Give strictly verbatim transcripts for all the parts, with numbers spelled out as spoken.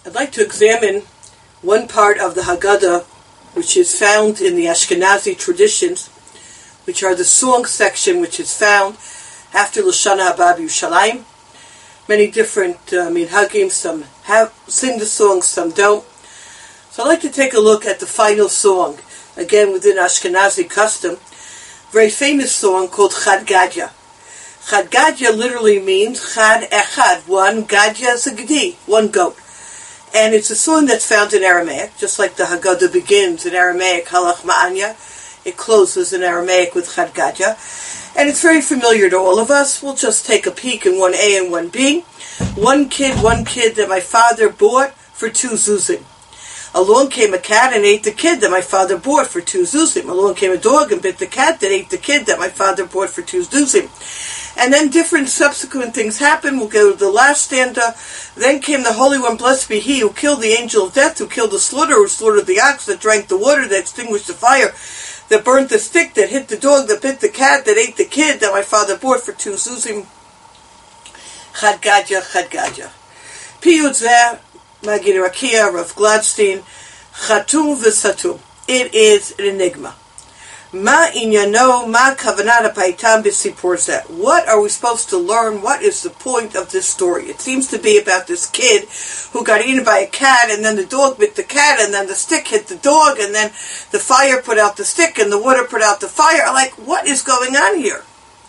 I'd like to examine one part of the Haggadah which is found in the Ashkenazi traditions, which are the song section which is found after L'Shana Haba B'Yushalayim. Many different uh, minhagim, some have sing the song, some don't. So I'd like to take a look at the final song, again within Ashkenazi custom, very famous song called Chad Gadya. Chad Gadya literally means Chad Echad, one, Gadya is a Gedi, one goat. And it's a song that's found in Aramaic, just like the Haggadah begins in Aramaic, Halach Ma'anya. It closes in Aramaic with Chad Gadya. And it's very familiar to all of us. We'll just take a peek in one A and one B. One kid, one kid that my father bought for two zuzim. Along came a cat and ate the kid that my father bought for two zuzim. Along came a dog and bit the cat that ate the kid that my father bought for two zuzim. And then different subsequent things happened. We'll go to the last stanza. Then came the Holy One, blessed be He, who killed the angel of death, who killed the slaughterer, who slaughtered the ox, that drank the water, that extinguished the fire, that burnt the stick, that hit the dog, that bit the cat, that ate the kid, that my father bought for two zuzim. Chad Gadya, Chad Gadya. Piyut Zeh, Magid Rakia, Rav Gladstein, Chatum v'Satum. It is an enigma. Ma inyano, ma kavanat ha'paitam b'sipor zeh. What are we supposed to learn? What is the point of this story? It seems to be about this kid who got eaten by a cat, and then the dog bit the cat, and then the stick hit the dog, and then the fire put out the stick, and the water put out the fire. Like, what is going on here?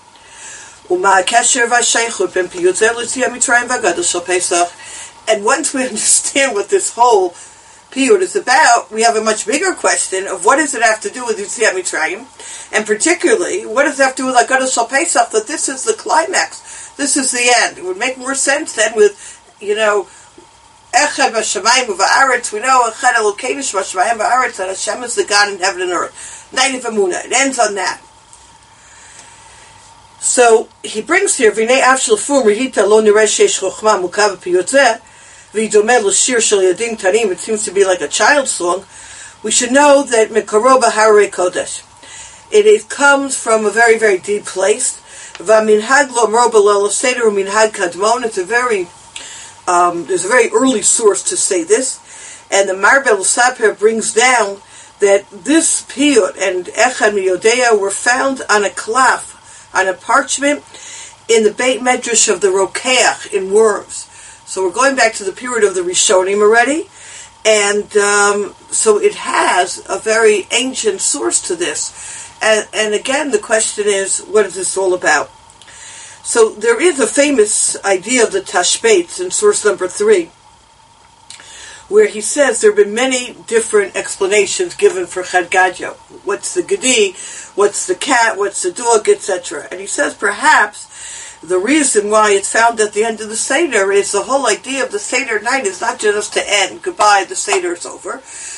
And once we understand what this whole piyut is about, we have a much bigger question of what does it have to do with Yetziat Mitzrayim, and particularly, what does it have to do with Haggadah Shel Pesach, that this is the climax, this is the end. It would make more sense then with, you know, Echad V'Shamayim V'Aretz, we know Echad Elokeinu V'Shamayim V'Aretz, that Hashem is the God in heaven and earth. Night of Emunah, it ends on that. So, he brings here, V'nei Av Shel Fum Rehita Lo Nireh Sheish Chochma Mukav Piyut Zeh, it seems to be like a child's song. We should know that Mekaroba Harei Kodesh. It is, comes from a very, very deep place. It's a very, um, there's a very early source to say this. And the Marbel Saper brings down that this piyut and Echad Miyodea were found on a klaf, on a parchment, in the Beit Medrash of the Rokeach in Worms. So we're going back to the period of the Rishonim already, and um, so it has a very ancient source to this. And, and again, the question is, what is this all about? So there is a famous idea of the Tashbetz in source number three, where he says there have been many different explanations given for Chad Gadya. What's the Gedi, what's the cat, what's the dog, et cetera. And he says perhaps the reason why it's found at the end of the Seder is the whole idea of the Seder night is not just to end, goodbye, the Seder's over.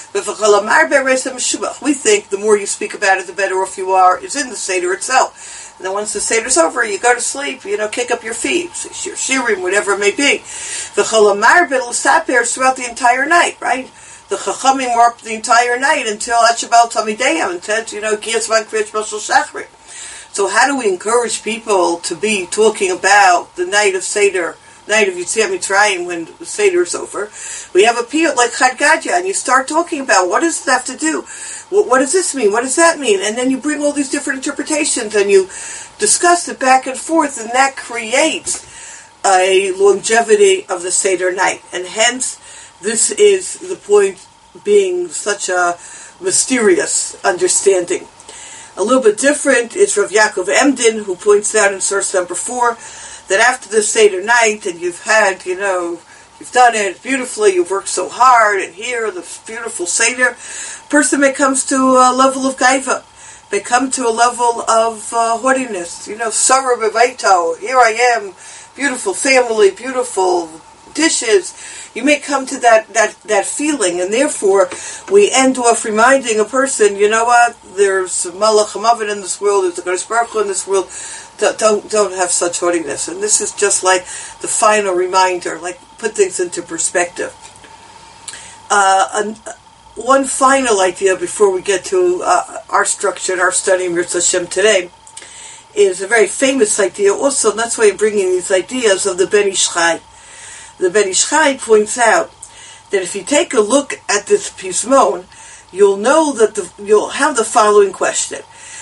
We think the more you speak about it, the better off you are, is in the Seder itself. And then once the Seder's over, you go to sleep, you know, kick up your feet, your shirim, whatever it may be. The Chalamar will stop there throughout the entire night, right? The Chachamim were up the entire night until Atshabal Tamideyam, until, you know, Kiyasman Kriach Mashal Shachri. So how do we encourage people to be talking about the night of Seder, night of Yetziat Mitzrayim when the Seder is over? We have a piyut like Chad Gadya, and you start talking about what does it have to do? What, what does this mean? What does that mean? And then you bring all these different interpretations, and you discuss it back and forth, and that creates a longevity of the Seder night. And hence, this is the point being such a mysterious understanding. A little bit different is Rav Yaakov Emden, who points out in source number four that after the Seder night, and you've had, you know, you've done it beautifully, you've worked so hard, and here, the beautiful Seder, person may comes to a level of gaiva, may come to a level of uh, haughtiness, you know, Sarah Bevaito, here I am, beautiful family, beautiful dishes. You may come to that, that, that feeling, and therefore we end off reminding a person, you know what, there's Malach HaMavet in this world, there's a Kadosh Baruch Hu in this world, don't, don't have such haughtiness. And this is just like the final reminder, like put things into perspective. Uh, an, one final idea before we get to uh, our structure and our study in Mirz Hashem today is a very famous idea also, and that's why I'm bringing these ideas of the Ben Ish Chai. The Ben Ish Chai points out that if you take a look at this pismon, you'll know that the, you'll have the following question.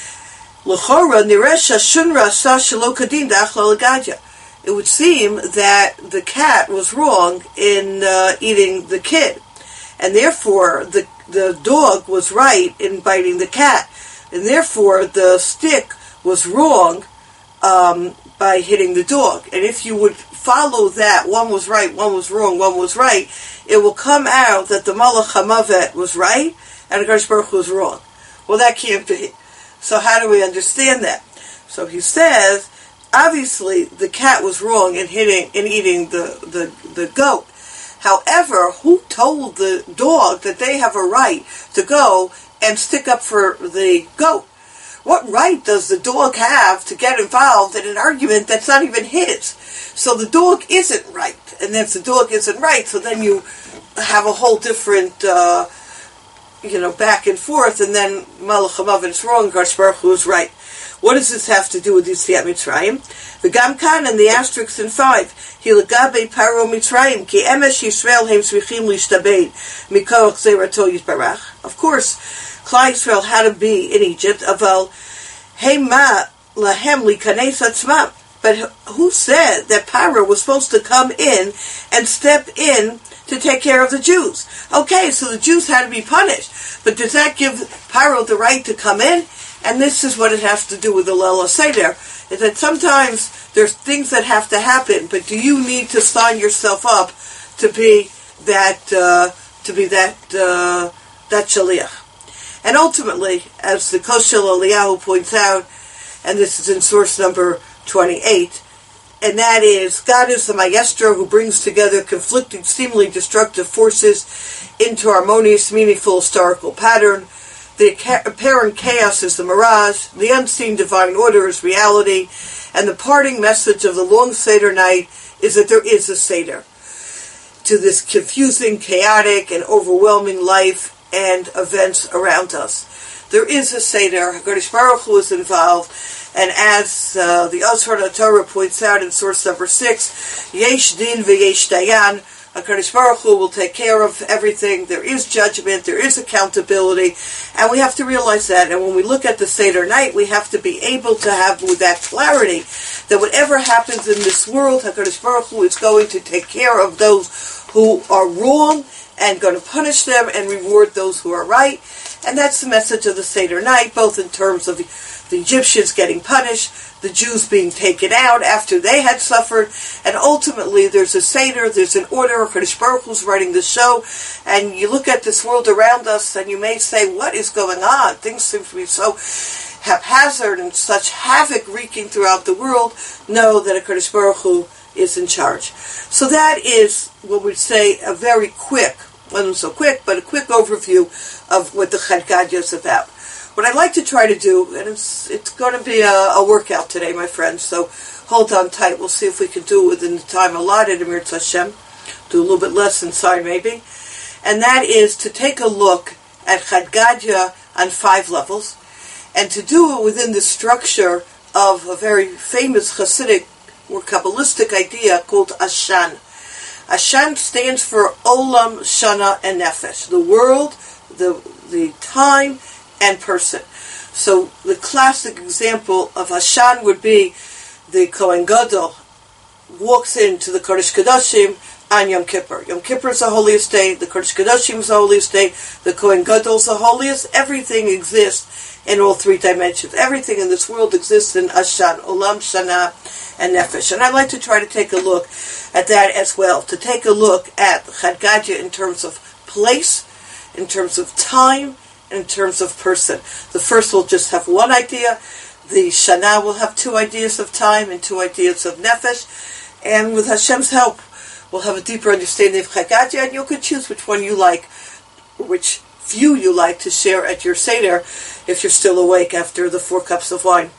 It would seem that the cat was wrong in uh, eating the kid, and therefore the the dog was right in biting the cat, and therefore the stick was wrong um, by hitting the dog. And if you would follow that, one was right, one was wrong, one was right, it will come out that the Malach HaMavet was right and the HaKadosh Baruch Hu was wrong. Well, that can't be. So how do we understand that? So he says, obviously the cat was wrong in hitting in eating the, the, the goat. However, who told the dog that they have a right to go and stick up for the goat? What right does the dog have to get involved in an argument that's not even his? So the dog isn't right. And if the dog isn't right, so then you have a whole different, uh, you know, back and forth, and then Malach HaMavet is wrong, Kadosh Baruch Hu is right. What does this have to do with Yetziat Mitzrayim? The Gamkan and the asterisks in five. Hilagabe Paro Mitzrayim ki emesh Yisrael heim tzrichim lishtabed mikoach zerato yitbarach. Of course, Klal Yisrael had to be in Egypt. Aval heima lahem likanes atzmam. But who said that Paro was supposed to come in and step in to take care of the Jews? Okay, so the Jews had to be punished. But does that give Paro the right to come in? And this is what it has to do with the Leil HaSeder, is that sometimes there's things that have to happen, but do you need to sign yourself up to be that uh, to be that uh, that shaliach? And ultimately, as the Koshel Eliyahu points out, and this is in source number twenty-eight, and that is, God is the maestro who brings together conflicting, seemingly destructive forces into harmonious, meaningful historical pattern. The apparent chaos is the mirage, the unseen divine order is reality, and the parting message of the long Seder night is that there is a Seder to this confusing, chaotic, and overwhelming life and events around us. There is a Seder, HaKadosh Baruch Hu is involved, and as uh, the Ozhar HaTorah points out in source number six, Yesh Din v'Yesh Dayan, HaKadosh Baruch Hu will take care of everything. There is judgment, there is accountability, and we have to realize that. And when we look at the Seder night, we have to be able to have with that clarity that whatever happens in this world, HaKadosh Baruch Hu is going to take care of those who are wrong and going to punish them and reward those who are right. And that's the message of the Seder night, both in terms of the, the Egyptians getting punished, the Jews being taken out after they had suffered, and ultimately there's a Seder, there's an order, HaKadosh Baruch Hu's writing the show, and you look at this world around us and you may say, what is going on? Things seem to be so haphazard and such havoc wreaking throughout the world. Know that HaKadosh Baruch Hu is in charge. So that is what we'd say a very quick, wasn't so quick, but a quick overview of what the Chad Gadya is about. What I'd like to try to do, and it's it's going to be a, a workout today, my friends, so hold on tight. We'll see if we can do it within the time allotted, Amir Tashem. Do a little bit less inside, maybe. And that is to take a look at Chad Gadya on five levels, and to do it within the structure of a very famous Hasidic or Kabbalistic idea called Ashan. Ashan stands for Olam, Shana, and Nefesh, the world, the the time, and person. So the classic example of Ashan would be the Kohen Gadol walks into the Kodesh Kodashim on Yom Kippur. Yom Kippur is the holiest day, the Kodesh Kodashim is the holiest day, the Kohen Gadol is the holiest. Everything exists in all three dimensions. Everything in this world exists in Ashan, Olam, Shana, and Nefesh. And I'd like to try to take a look at that as well, to take a look at Chad Gadya in terms of place, in terms of time, in terms of person. The first will just have one idea. The Shana will have two ideas of time and two ideas of Nefesh. And with Hashem's help, we'll have a deeper understanding of Chad Gadya, and you can choose which one you like, or which few you like to share at your Seder if you're still awake after the four cups of wine.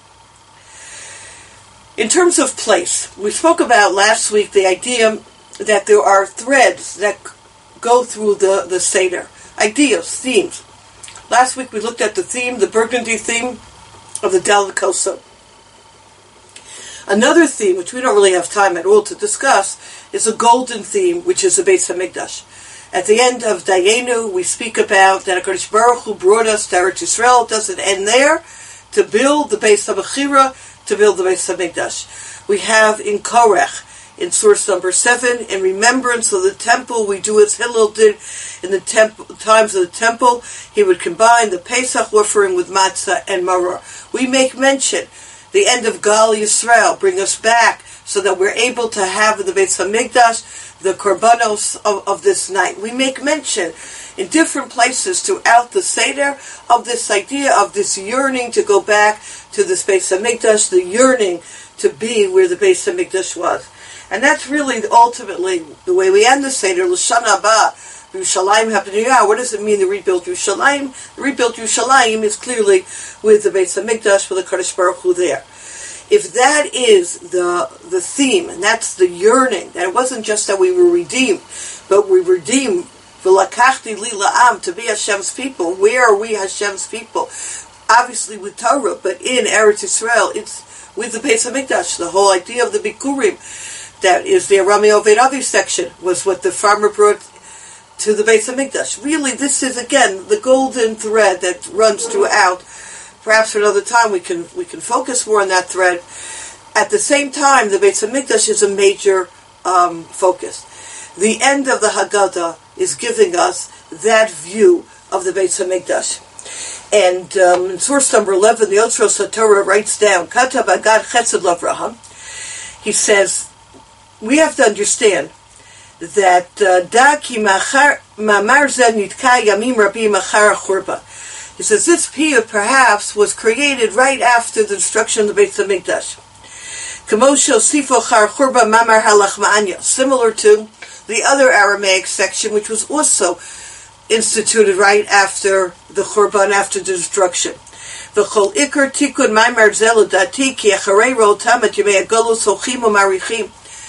In terms of place, we spoke about last week the idea that there are threads that go through the, the Seder. Ideas, themes. Last week we looked at the theme, the burgundy theme of the Dalet Kosov. Another theme, which we don't really have time at all to discuss, is a golden theme, which is the Beis Hamikdash. At the end of Dayenu, we speak about that HaKadosh Baruch Hu brought us to Eretz Yisrael. It doesn't end there. To build the Beis HaMechira, to build the Beis HaMikdash. We have in Korach, in source number seven, in remembrance of the temple, we do as Hillel did in the temple, times of the temple. He would combine the Pesach offering with matzah and maror. We make mention, the end of Gal Yisrael, bring us back so that we're able to have the Beis HaMikdash, the korbanos of, of this night. We make mention in different places throughout the Seder of this idea of this yearning to go back to this Beis HaMikdash, the yearning to be where the Beis HaMikdash was. And that's really ultimately the way we end the Seder, L'Shana Haba, Yerushalayim HaBniyah. What does it mean to rebuild Yerushalayim? The rebuilt Yerushalayim is clearly with the Beis HaMikdash, with the Kadosh Baruch Hu there. If that is the the theme, and that's the yearning, that it wasn't just that we were redeemed, but we were redeemed, v'lakachti li la'am, to be Hashem's people. Where are we Hashem's people? Obviously with Torah, but in Eretz Yisrael, it's with the Beis HaMikdash. The whole idea of the Bikurim, that is the Arami Oved Avi section, was what the farmer brought to the Beis HaMikdash. Really, this is, again, the golden thread that runs throughout. Perhaps for another time we can we can focus more on that thread. At the same time, the Beis HaMikdash is a major um, focus. The end of the Haggadah is giving us that view of the Beis HaMikdash. And um, in source number eleven, the Otros HaTorah writes down, Katab Agad Chesed L'Avraham. He says, we have to understand that Da ki mamar zeh nitka yamim rabim achar churba. He says this piyut perhaps was created right after the destruction of the Beis HaMikdash. Kamosho sifo char churba mamar halach ma'anya, similar to the other Aramaic section, which was also instituted right after the Churban, after the destruction. V'chol ikar tikun mamar zeh l'dati ki acharei ro'otam et yemei hagolus hochim u'marichim.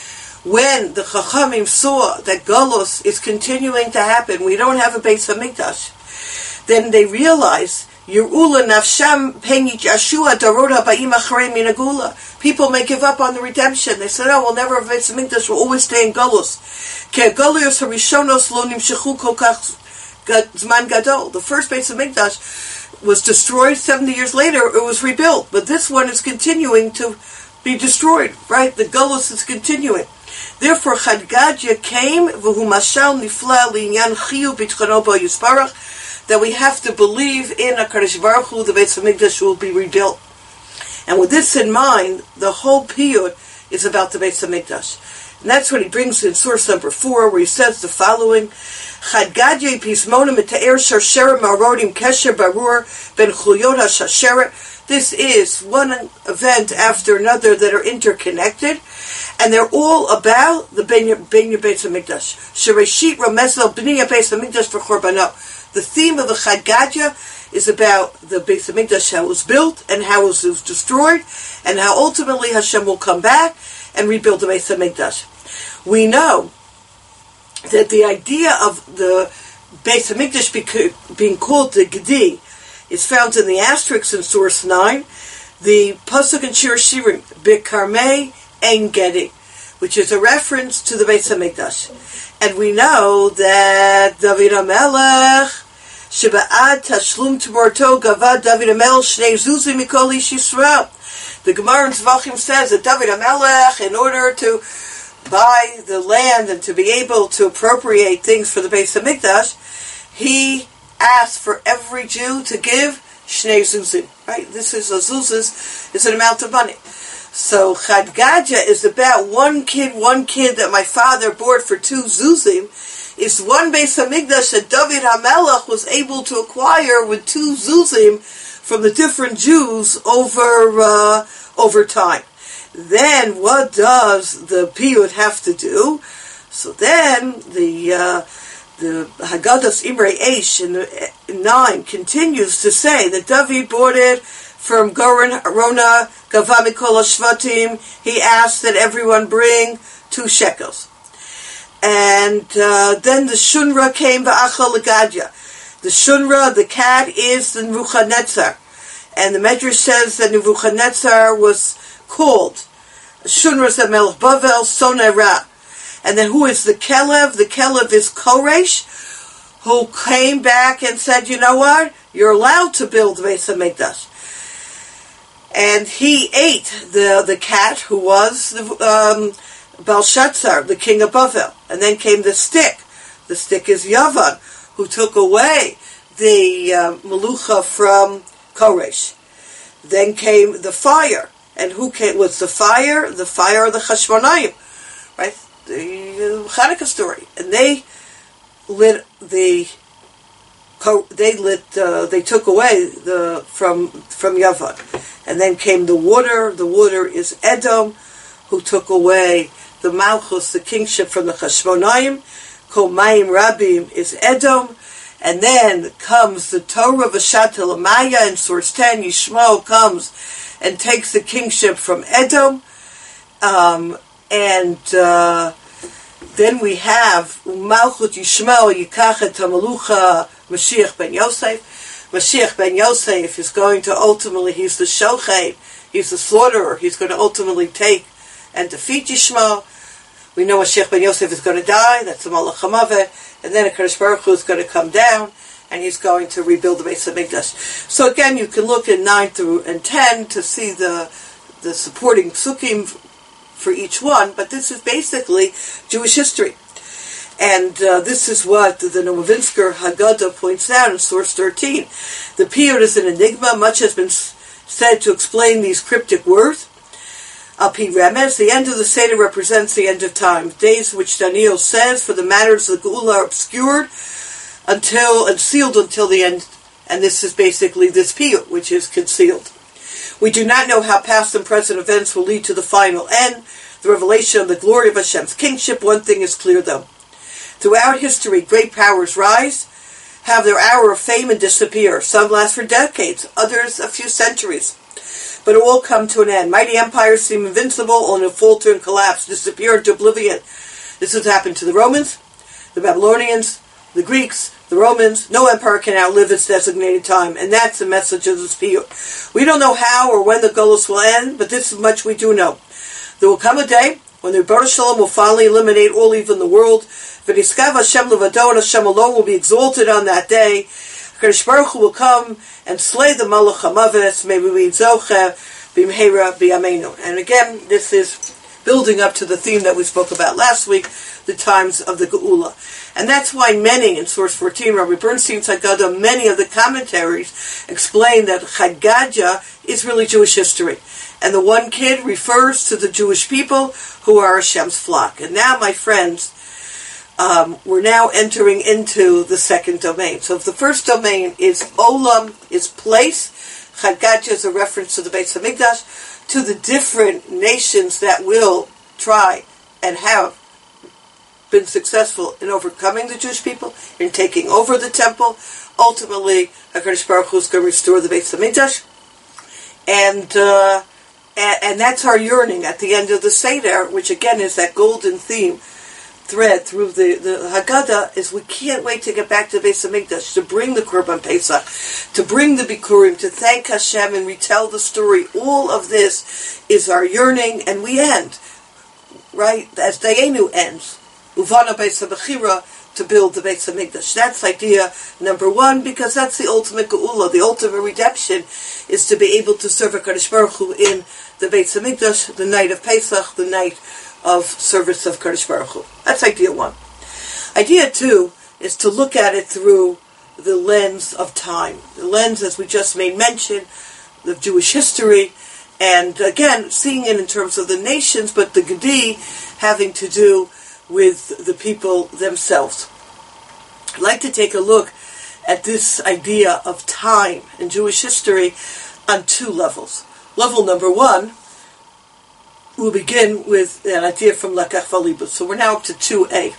When the Chachamim saw that Golus is continuing to happen, we don't have a Beis HaMikdash, then they realize Yerula nafsham penich ashua darot habayim acharei min hagula. People may give up on the redemption. They said, "Oh, we'll never have Beis HaMikdash. We'll always stay in Golus." Ke Golus harishonos lo nimshechu kol kach zman gadol. The first Beis HaMikdash was destroyed. Seventy years later, it was rebuilt. But this one is continuing to be destroyed. Right? The Golus is continuing. Therefore, Chad Gadya came v'hu mashal nifla li'inyan chiyu b'tchano bo yisparach, that we have to believe in HaKadosh Baruch Hu, the Beis HaMikdash will be rebuilt. And with this in mind, the whole piyut is about the Beis HaMikdash. And that's what he brings in source number four, where he says the following, Chad Gadya pismonim eta'er sharsheret ma'arodim kesher barur ben chuliyot ha'shasheret. This is one event after another that are interconnected, and they're all about the Benya Beis HaMikdash. Shereshit Ramesel B'niyah Beis HaMikdash for Chorbanot. The theme of the Chad Gadya is about the Beis HaMikdash, how it was built and how it was destroyed, and how ultimately Hashem will come back and rebuild the Beis HaMikdash. We know that the idea of the Beis HaMikdash being called the Gedi is found in the asterisk in source nine, the Pasuk in Shir Shirim, B'karmei Ein Gedi, which is a reference to the Beis HaMikdash. And we know that David HaMelech, Sheba'ad Tashlum T'morto Gavad David HaMelech Shnei Zuzim Mikol Ish Yisrael. The Gemara in Zvachim says that David HaMelech, in order to buy the land and to be able to appropriate things for the Beis HaMikdash, he asked for every Jew to give Shnei Zuzim. Right? This is a zuzas, is an amount of money. So Chad Gadya is about one kid, one kid that my father bought for two zuzim. It's one Beis HaMikdash that David HaMelech was able to acquire with two zuzim from the different Jews over uh, over time. Then what does the piyut have to do? So then the uh, the Haggadah's Imrei Eish in, the, in nine continues to say that David bought it from Goren Arona Gava Mikol Shvatim. He asked that everyone bring two shekels. And uh, then the Shunra came V'achal Gadya. The Shunra, the cat, is the Nebuchadnezzar. And the Medrash says that Nebuchadnezzar was called Shunra Melech Bavel Sonei Ra. And then who is the Kelev? The Kelev is Koresh, who came back and said, you know what? You're allowed to build the Beis HaMikdash. And he ate the, the cat who was the, um, Belshazzar, the king of Bavel. And then came the stick. The stick is Yavan, who took away the uh, Melucha from Koresh. Then came the fire. And who came, was the fire? The fire of the Chashmonaim. Right? The Hanukkah story. And they lit the, they lit, uh, they took away the, from, from Yavan. And then came the water. The water is Edom, who took away the Malchus, the kingship from the Chashmonaim. Kol Mayim Rabim is Edom. And then comes the Torah V'Shatel Amaya in source ten. Yishmael comes and takes the kingship from Edom. Um, and uh, then we have Malchut Yishmael Yikach et HaMelucha Mashiach ben Yosef. Mashiach ben Yosef is going to ultimately, he's the Shochet, he's the slaughterer, he's going to ultimately take and defeat Yishmael. We know Mashiach ben Yosef is going to die, that's the Malach HaMavet. And then HaKadosh Baruch Hu is going to come down, and he's going to rebuild the Beis HaMikdash. So again, you can look in nine through and ten to see the the supporting psukim for each one, but this is basically Jewish history. And uh, this is what the Novovinsker Haggadah points out in source thirteen. The Piyut is an enigma. Much has been said to explain these cryptic words. Al Pi Remez, the end of the Seder represents the end of time. Days which Daniel says, for the matters of the Geula are obscured until and sealed until the end. And this is basically this Piyut, which is concealed. We do not know how past and present events will lead to the final end, the revelation of the glory of Hashem's kingship. One thing is clear, though. Throughout history, great powers rise, have their hour of fame and disappear. Some last for decades, others a few centuries. But it will come to an end. Mighty empires seem invincible, only to falter and collapse, disappear into oblivion. This has happened to the Romans, the Babylonians, the Greeks, the Romans. No empire can outlive its designated time, and that's the message of this Piyut. We don't know how or when the Golus will end, but this is much we do know. There will come a day when the Baruch Shalom will finally eliminate all evil in the world. V'niskav Hashem levado, and Hashem alone will be exalted on that day. HaKadosh Baruch Hu will come and slay the Malach HaMavet. May we be zoche b'mheira b'yameinu. And again, this is building up to the theme that we spoke about last week, the times of the Geula. And that's why many, in source fourteen, Rabbi Bernstein's Haggadah, many of the commentaries explain that Haggadah is really Jewish history. And the one kid refers to the Jewish people who are Hashem's flock. And now, my friends, Um, we're now entering into the second domain. So if the first domain is Olam, is place, Haggadah is a reference to the Beis HaMikdash, to the different nations that will try and have been successful in overcoming the Jewish people, in taking over the temple. Ultimately, HaKadosh Baruch Hu is going to restore the Beis HaMikdash. And, uh, and, and that's our yearning at the end of the Seder, which again is that golden theme thread through the, the Haggadah, is we can't wait to get back to Beis HaMikdash, to bring the Korban Pesach, to bring the Bikurim, to thank Hashem and retell the story. All of this is our yearning, and we end, right, as Dayenu ends, Uvana Beis HaBechira, to build the Beis HaMikdash. That's idea number one, because that's the ultimate Geula, the ultimate redemption, is to be able to serve HaKadosh Baruch Hu in the Beis HaMikdash, the night of Pesach, the night of service of Kadosh Baruch Hu. That's idea one. Idea two is to look at it through the lens of time. The lens, as we just made mention, of Jewish history, and again, seeing it in terms of the nations, but the Gedi having to do with the people themselves. I'd like to take a look at this idea of time in Jewish history on two levels. Level number one, we'll begin with an idea from Lekach V'Libud. So we're now up to two A.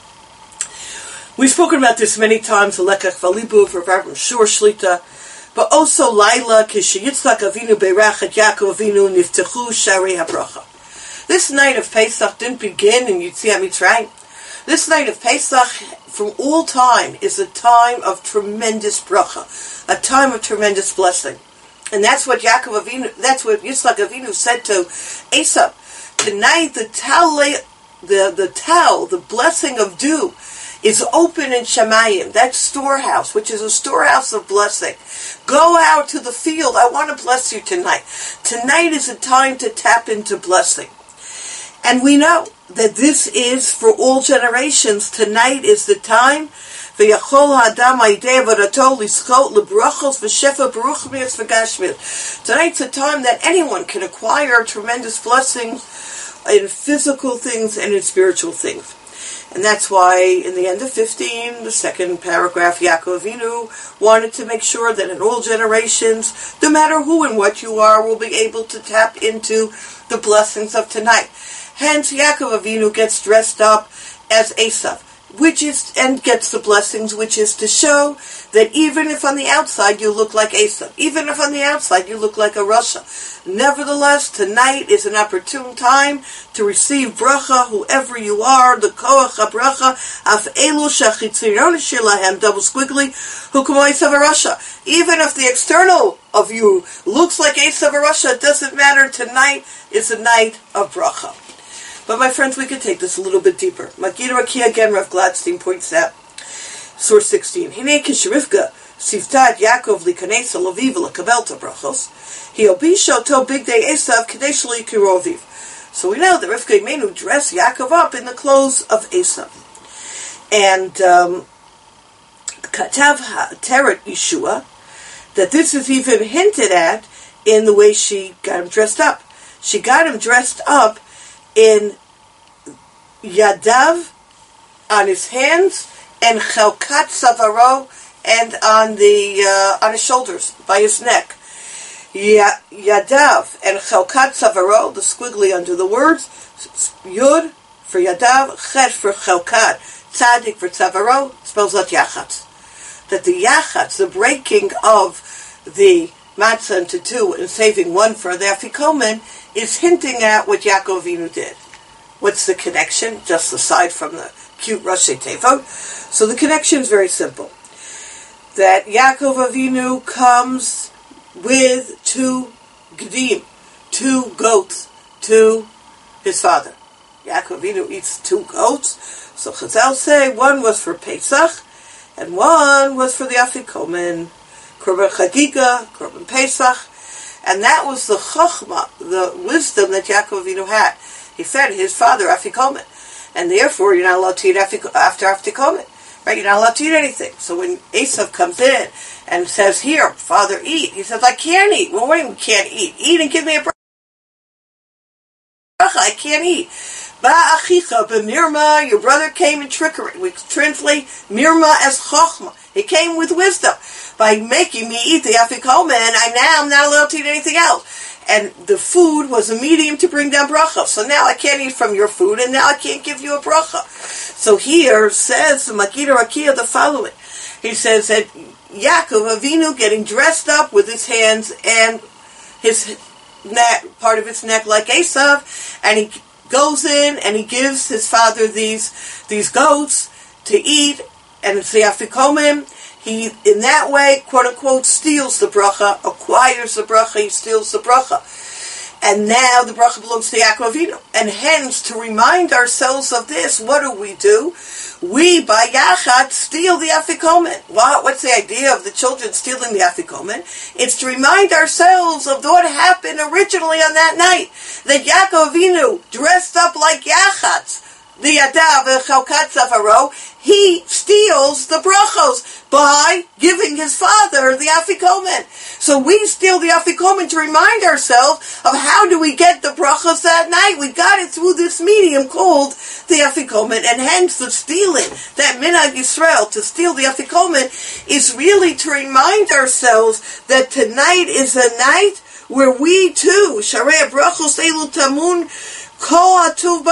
We've spoken about this many times, the Lekach V'Libud for Rabbi Shur Shlita, but also Laila Kishi Yitzchak Avinu Beirach et Yaakov Avinu Niftechu Sharei HaBracha. This night of Pesach didn't begin in Yetziat Mitzrayim. This night of Pesach, from all time, is a time of tremendous bracha, a time of tremendous blessing. And that's what Yaakov Avinu, that's what Yitzchak Avinu said to Esau. Tonight the Talei the, the towel, the blessing of dew, is open in Shemayim, that storehouse, which is a storehouse of blessing. Go out to the field. I want to bless you tonight. Tonight is a time to tap into blessing. And we know that this is for all generations. Tonight is the time. Tonight's the time that anyone can acquire tremendous blessings in physical things and in spiritual things. And that's why in the end of fifteen, the second paragraph, Yaakov Avinu wanted to make sure that in all generations, no matter who and what you are, will be able to tap into the blessings of tonight. Hence, Yaakov Avinu gets dressed up as Esav, which is, and gets the blessings, which is to show that even if on the outside you look like Esav, even if on the outside you look like a Rasha, nevertheless, tonight is an opportune time to receive bracha, whoever you are, the koach ha-bracha, af elu shachitzion shilahem, double squiggly, hu kamo Esav Rasha. Even if the external of you looks like Esav Rasha, it doesn't matter. Tonight is a night of bracha. But my friends, we could take this a little bit deeper. Magid Rakia, again, Rav Gladstein points out, source sixteen. Hinei kishrivka sivtat Yaakov likanesa loviv lekabel brachos. Hiobisho to big day Esav kadesh likiroviv. So we know that Rivka Imenu dressed Yaakov up in the clothes of Esav. And um, Katav Teret Yeshua, that this is even hinted at in the way she got him dressed up. She got him dressed up in Yadav, on his hands, and Chelkat Savaro, and on the uh, on his shoulders, by his neck. Yadav and Chelkat Savaro, the squiggly under the words, Yud for Yadav, Chet for Chelkat, Tzadik for Savaro, spells out Yachatz. That the Yachatz, the breaking of the matzah into two and saving one for the Afikomen, is hinting at what Yaakov Avinu did. What's the connection? Just aside from the cute Rashi Tevot. So the connection is very simple. That Yaakov Avinu comes with two gedim, two goats, to his father. Yaakov Avinu eats two goats. So Chazal say one was for Pesach, and one was for the Afikomen, Korban Chagiga, Korban Pesach. And that was the chokhmah, the wisdom that Yaakov Avinu had. He fed his father Afikomen. And therefore, you're not allowed to eat after Afikomen. Right? You're not allowed to eat anything. So when Esav comes in and says, here, father, eat. He says, I can't eat. Well, what do you mean can't eat? Eat and give me a bracha. I can't eat. Ba'achicha b'mirma, your brother came in trickery. We translate mirma as chokhmah. He came with wisdom. By making me eat the Afikomen, I now am not allowed to eat anything else. And the food was a medium to bring down bracha. So now I can't eat from your food, and now I can't give you a bracha. So here says the Magid Rakia the following. He says that Yaakov Avinu getting dressed up with his hands and his neck, part of his neck like Esav, and he goes in and he gives his father these these goats to eat, and it's the Afikomen. He, in that way, quote-unquote, steals the bracha, acquires the bracha, he steals the bracha. And now the bracha belongs to Yaakov Avinu. And hence, to remind ourselves of this, what do we do? We, by Yachat, steal the Afikomen. What, what's the idea of the children stealing the Afikomen? It's to remind ourselves of what happened originally on that night. That Yaakov Avinu, dressed up like Yachat, the Yadav and Chelkat Savaro, he steals the brachos by giving his father the Afikomen. So we steal the Afikomen to remind ourselves of how do we get the brachos that night. We got it through this medium called the Afikomen, and hence the stealing, that Minhag Yisrael, to steal the Afikomen, is really to remind ourselves that tonight is a night where we too, Sharei Brachos Elu Tamun, all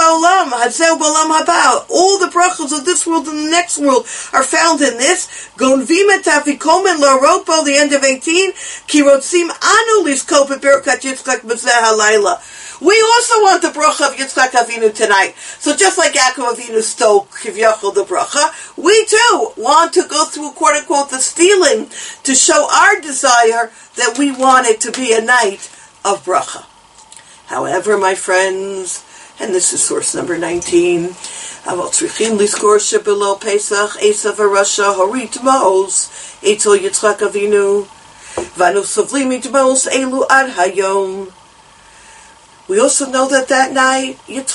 the brachos of this world and the next world are found in this. Gonvim et Afikomen l'Europa, the end of eighteen. Kirotzim anu liskop berkat Yitzchak b'zeh halayla. We also want the bracha of Yitzchak Avinu tonight. So just like Yaakov Avinu stole Kivyachol the bracha, we too want to go through, quote unquote, the stealing to show our desire that we want it to be a night of bracha. However, my friends, And this is source number nineteen. אבל צריכים לזכור שבלא פסח עשו הרשע הוריד דמעות אצל יצחק אבינו, ואנו סובלים מדמעות אלו עד היום. We also know that that night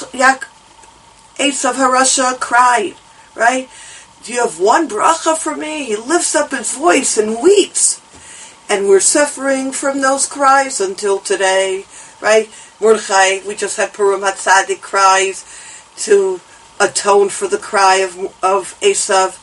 Esav Harasha cried, right? Do you have one bracha for me? He lifts up his voice and weeps. And we're suffering from those cries until today, right? Mordechai, we just had Purim HaTzadik cries to atone for the cry of, of Esav.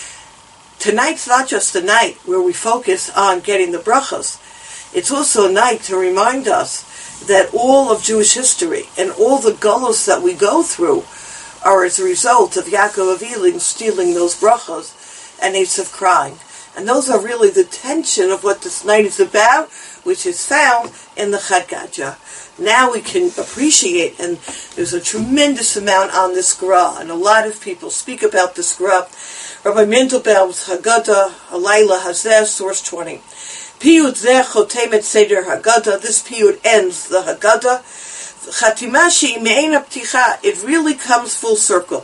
Tonight's not just a night where we focus on getting the brachas. It's also a night to remind us that all of Jewish history and all the gullus that we go through are as a result of Yaakov Avinu stealing those brachas and Esav crying. And those are really the tension of what this night is about, which is found in the Chad Gadya. Now we can appreciate, and there's a tremendous amount on this Gra, and a lot of people speak about this Gra. Rabbi Mendelbaum's Haggadah, Halayla Hazeh, source twenty. Piyut Zeh Chotemet Seder Haggadah. This piyut ends the Haggadah. Chatimashi Me'ena Pticha. It really comes full circle.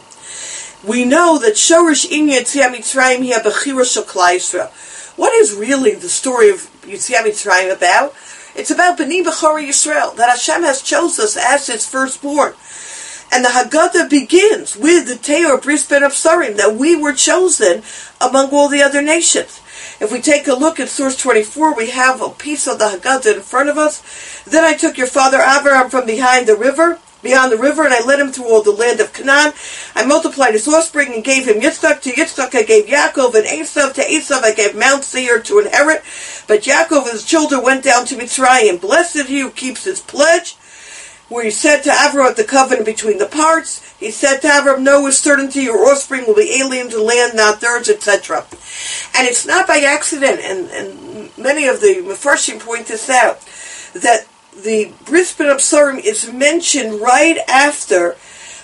We know that Shorish In Yetziat Mitzrayim Hiya Bechira Shel Klal Yisrael. What is really the story of Yetziat Mitzrayim about? It's about B'nai Bechorei Yisrael, that Hashem has chosen us as His firstborn. And the Haggadah begins with the Teor Bris Ben Absarim, that we were chosen among all the other nations. If we take a look at source twenty-four, we have a piece of the Haggadah in front of us. Then I took your father Abraham from behind the river, beyond the river, and I led him through all the land of Canaan. I multiplied his offspring and gave him Yitzchak. To Yitzchak I gave Yaakov, and Esav. To Esav I gave Mount Seir to inherit. But Yaakov and his children went down to Mitzrayim. Blessed he who keeps his pledge. Where he said to Avram at the covenant between the parts, he said to Avram, know with certainty your offspring will be alien to land, not theirs, et cetera. And it's not by accident, and, and many of the Mefarshim point this out, that the Bris Ben Absarim is mentioned right after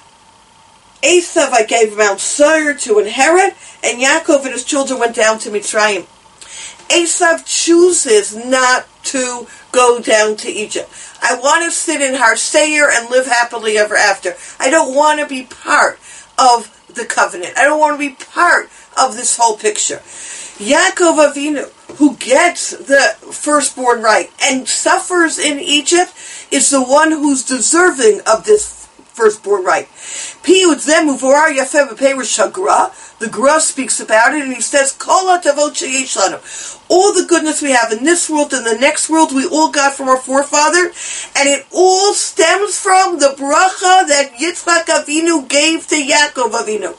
Esav I gave Mount Seir to inherit, and Yaakov and his children went down to Mitzrayim. Esav chooses not to go down to Egypt. I want to sit in Har Seir and live happily ever after. I don't want to be part of the covenant. I don't want to be part of this whole picture. Yaakov Avinu, who gets the firstborn right and suffers in Egypt, is the one who's deserving of this firstborn right. The Gra speaks about it, and he says, all the goodness we have in this world and the next world, we all got from our forefather, and it all stems from the bracha that Yitzchak Avinu gave to Yaakov Avinu.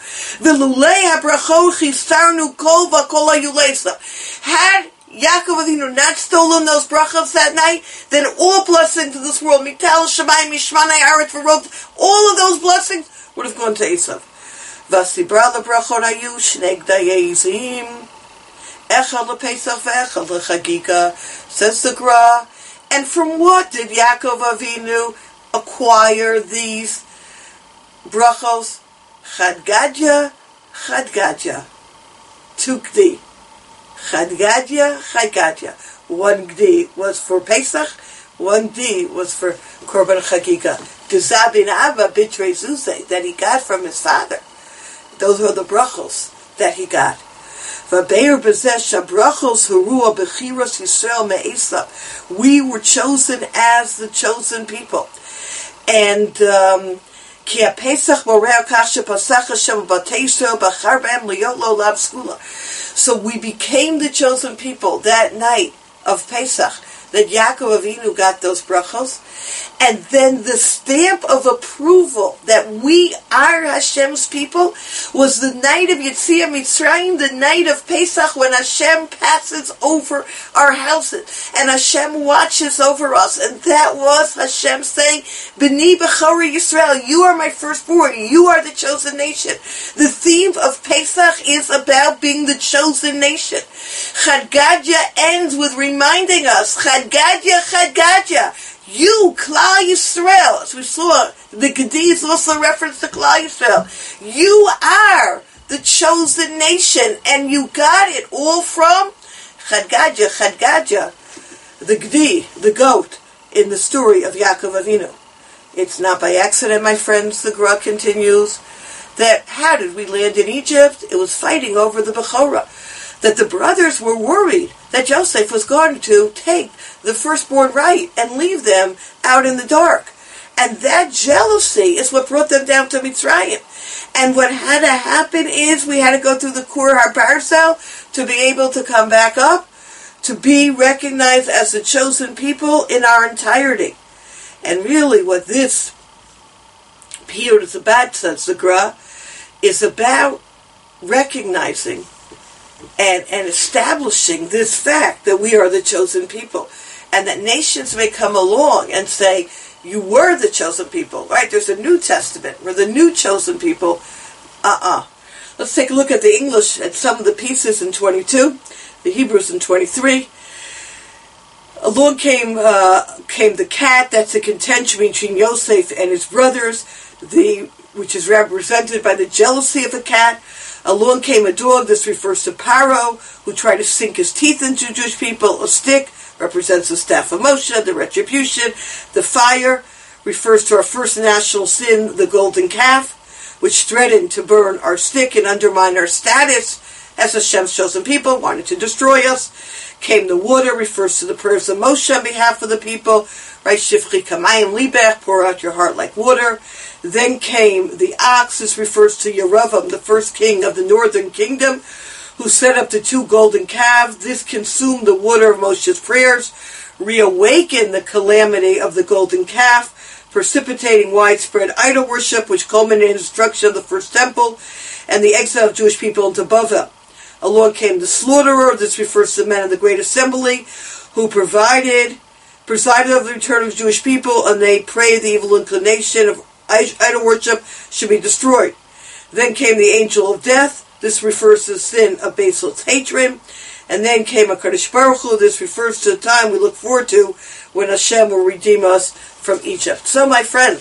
Had Yaakov Avinu not stolen those brachas that night, then all blessings in this world, Mital Shamayim Mishmanei Aretz V'Rov, all of those blessings would have gone to Esav. Vasibra lebrachot hayu shnei gdayei zim, echad lePesach ve'echad leChagiga, says the Gra. And from what did Yaakov Avinu acquire these brachos? Chad Gadya, Chad Gadya, two gdi. Chad Gadya, Chad Gadya. One gdi was for Pesach, one gdi was for Korban Chagiga. Gezabin Abba bitrei zuzeh, that he got from his father. Those were the brachos that he got. We were chosen as the chosen people. And um, so we became the chosen people that night of Pesach, that Yaakov Avinu got those brachos, and then the stamp of approval that we are Hashem's people was the night of Yetziat Mitzrayim, the night of Pesach, when Hashem passes over our houses, and Hashem watches over us, and that was Hashem saying, B'nai Bechorei Yisrael, you are my firstborn, you are the chosen nation. The theme of Pesach is about being the chosen nation. Chad Gadya ends with reminding us, Chad Gadya, Chad Gadya, you, Klal Yisrael, as we saw, the Gedi is also a reference to Klal Yisrael. You are the chosen nation, and you got it all from Chad Gadya, Chad Gadya, the Gedi, the goat, in the story of Yaakov Avinu. It's not by accident, my friends, the Gra continues, that how did we land in Egypt? It was fighting over the Bechorah. That the brothers were worried that Joseph was going to take the firstborn right and leave them out in the dark. And that jealousy is what brought them down to Mitzrayim. And what had to happen is we had to go through the Kur HaBarzell to be able to come back up, to be recognized as the chosen people in our entirety. And really what this period is about, says the Gra, is about recognizing and, and establishing this fact that we are the chosen people. And that nations may come along and say, you were the chosen people, right? There's a New Testament. We're the new chosen people. Uh-uh. Let's take a look at the English, at some of the pieces in twenty-two, the Hebrews in twenty-three. Along came uh, came the cat. That's a contention between Yosef and his brothers, the which is represented by the jealousy of a cat. Along came a dog. This refers to Paro, who tried to sink his teeth into Jewish people. A stick represents the staff of Moshe, the retribution. The fire refers to our first national sin, the golden calf, which threatened to burn our stick and undermine our status as Hashem's chosen people, wanted to destroy us. Came the water, refers to the prayers of Moshe on behalf of the people. Right, Shifchi kamayim libech, pour out your heart like water. Then came the ox. This refers to Yerovam, the first king of the northern kingdom, who set up the two golden calves. This consumed the water of Moshe's prayers, reawakened the calamity of the golden calf, precipitating widespread idol worship, which culminated in the destruction of the first temple and the exile of Jewish people into Bavel. Along came the slaughterer. This refers to the men of the Great Assembly, who provided, presided over the return of Jewish people, and they prayed the evil inclination of idol worship should be destroyed. Then came the angel of death. This refers to the sin of Basil's hatred. And then came HaKadosh Baruch Hu. This refers to the time we look forward to when Hashem will redeem us from Egypt. So, my friend,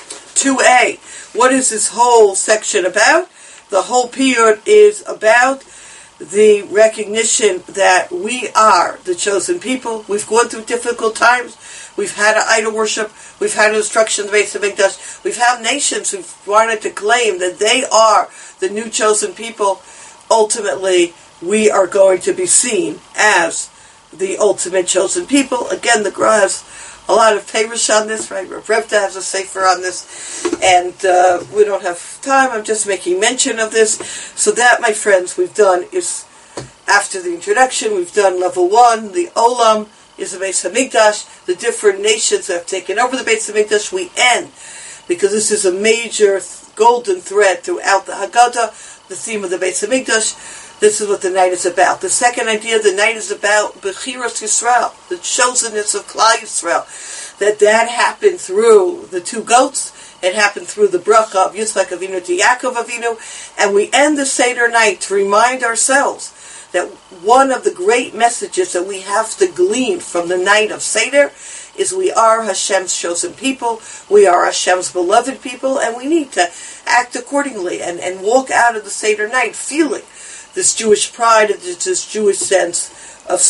two A, what is this whole section about? The whole period is about the recognition that we are the chosen people. We've gone through difficult times. We've had idol worship. We've had destruction of the Beis HaMikdash. We've had nations who've wanted to claim that they are the new chosen people. Ultimately, we are going to be seen as the ultimate chosen people. Again, the Gra has a lot of papers on this, right? Rav Revda has a sefer on this, and uh, we don't have time. I'm just making mention of this. So that, my friends, we've done is, after the introduction, we've done level one, the Olam is the Beis HaMikdash, the different nations that have taken over the Beis HaMikdash. We end, because this is a major th- golden thread throughout the Haggadah, the theme of the Beis HaMikdash. This is what the night is about. The second idea, the night is about Bechiras Yisrael, the chosenness of Klal Yisrael. That that happened through the two goats. It happened through the bracha of Yitzchak Avinu to Yaakov Avinu. And we end the Seder night to remind ourselves that one of the great messages that we have to glean from the night of Seder is we are Hashem's chosen people, we are Hashem's beloved people, and we need to act accordingly and, and walk out of the Seder night feeling this Jewish pride and this Jewish sense of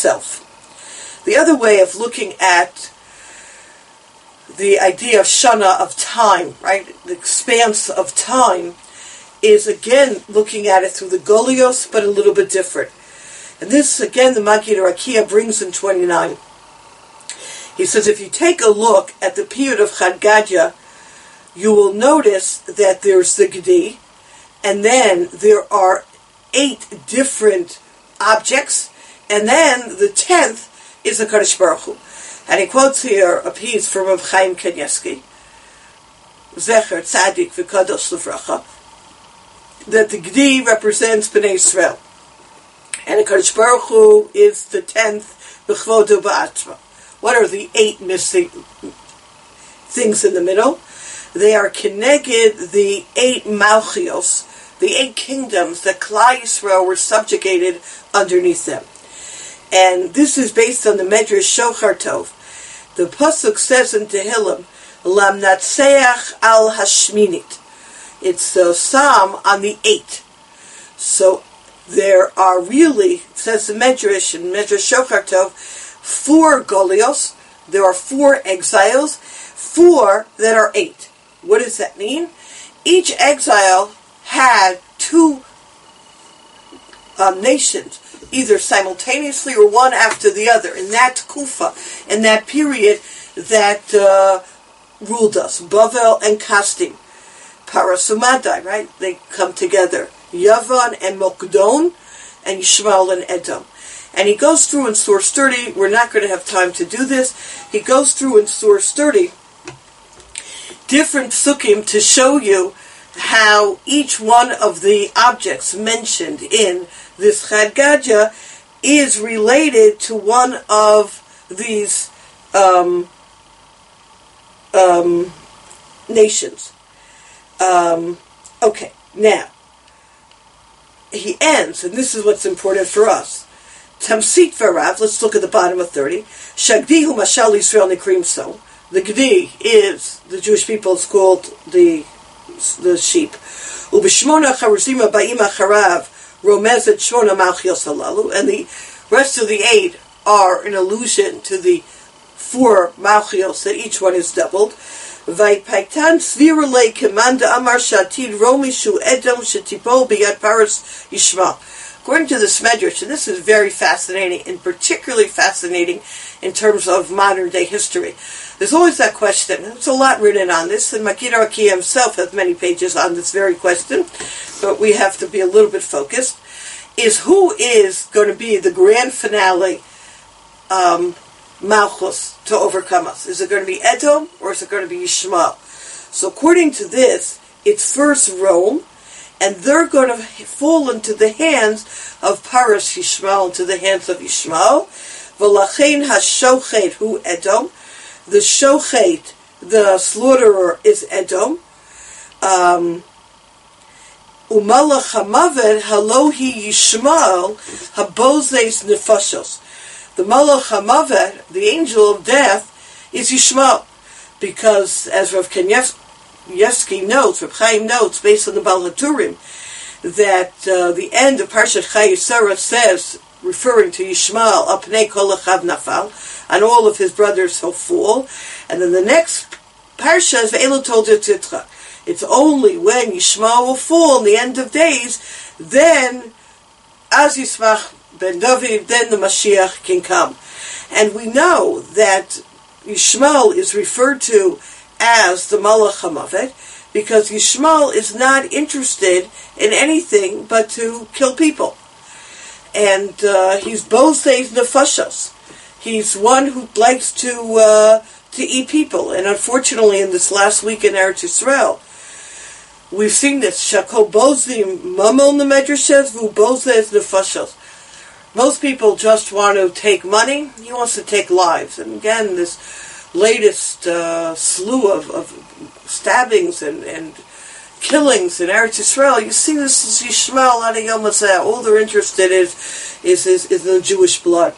self. The other way of looking at the idea of Shana, of time, right, the expanse of time, is again looking at it through the Golios, but a little bit different. And this, again, the Maggid Rakia brings in twenty-nine. He says, if you take a look at the period of Chad Gadya, you will notice that there's the Gedi, and then there are eight different objects, and then the tenth is the Kadosh Baruch Hu. And he quotes here a piece from Rav Chaim Kanievsky, Zecher Tzadik V'Kadosh L'Vracha, that the Gedi represents Bnei Yisrael, and the Kadosh Baruch Hu is the tenth B'Chvodo Ba'atzma. What are the eight missing things in the middle? They are Keneged, the eight Malchios, the eight kingdoms that Klal Yisrael were subjugated underneath them. And this is based on the Medrash Shochar Tov. The Pasuk says in Tehillim, Lam Natseach al Hashminit. It's a psalm on the eight. So there are really, says the Medrash in Medrash Shochar Tov, four Golios. There are four exiles. four that are eight. What does that mean? Each exile had two um, nations, either simultaneously or one after the other, in that kufa, in that period that uh, ruled us. Bavel and Kasdim. Parasumadai, right? They come together. Yavan and Mokdon, and Yishmael and Edom. And he goes through in source thirty, we're not going to have time to do this, he goes through in source thirty different psukim to show you how each one of the objects mentioned in this Chad Gadya is related to one of these um, um, nations. Um, okay, now, he ends, and this is what's important for us. Tamsit Varav, let's look at the bottom of thirty. Shagdi hu mashal Yisrael nikrim so. The Gdi is, the Jewish people is called the the sheep. Ubishmona charuzima ba'ima charav romezet shmona malchios halalu. And the rest of the eight are an allusion to the four malchios, that each one is doubled. Vaypaitan svirale kemanda amar shatid romishu edom shetipo biyad paras yishma. According to this medrash, and this is very fascinating, and particularly fascinating in terms of modern day history. There's always that question. There's a lot written on this, and Maggid HaRakia himself has many pages on this very question, but we have to be a little bit focused, is who is going to be the grand finale um, Malchus to overcome us? Is it going to be Edom, or is it going to be Yishmael? So according to this, it's first Rome, and they're going to fall into the hands of Paras Yishmael, into the hands of Yishmael. V'lachein ha-shochet hu Edom. The shochet, the slaughterer, is Edom. Um, Umalach hamavet halohi Yishmael habozes nefashos. The Malach hamavet, the angel of death, is Yishmael, because as Rav Kanievsky notes, Rav Chaim notes, based on the Baal HaTurim, that uh, the end of Parshat Chayei Sarah says, referring to Yishmael, Apnei kol achav nafal, and all of his brothers shall fall. And then the next parsha is Ve'elu Toldet Yitzchak. It's only when Yishmael will fall in the end of days, then Az Yismach ben David, then the Mashiach can come. And we know that Yishmael is referred to as the Malach HaMavet, because Yishmael is not interested in anything but to kill people. And uh, he's Bozei Nefashos. He's one who likes to uh, to eat people. And unfortunately, in this last week in Eretz Yisrael, we've seen this. Shakol Bozim Mamon the Medrash says, Vu Bozei Nefashos. Most people just want to take money. He wants to take lives. And again, this latest uh, slew of, of stabbings and, and killings in Eretz Yisrael, you see this is Yishmael on a Yom Hazeh. All they're interested in is, is, is, is the Jewish blood.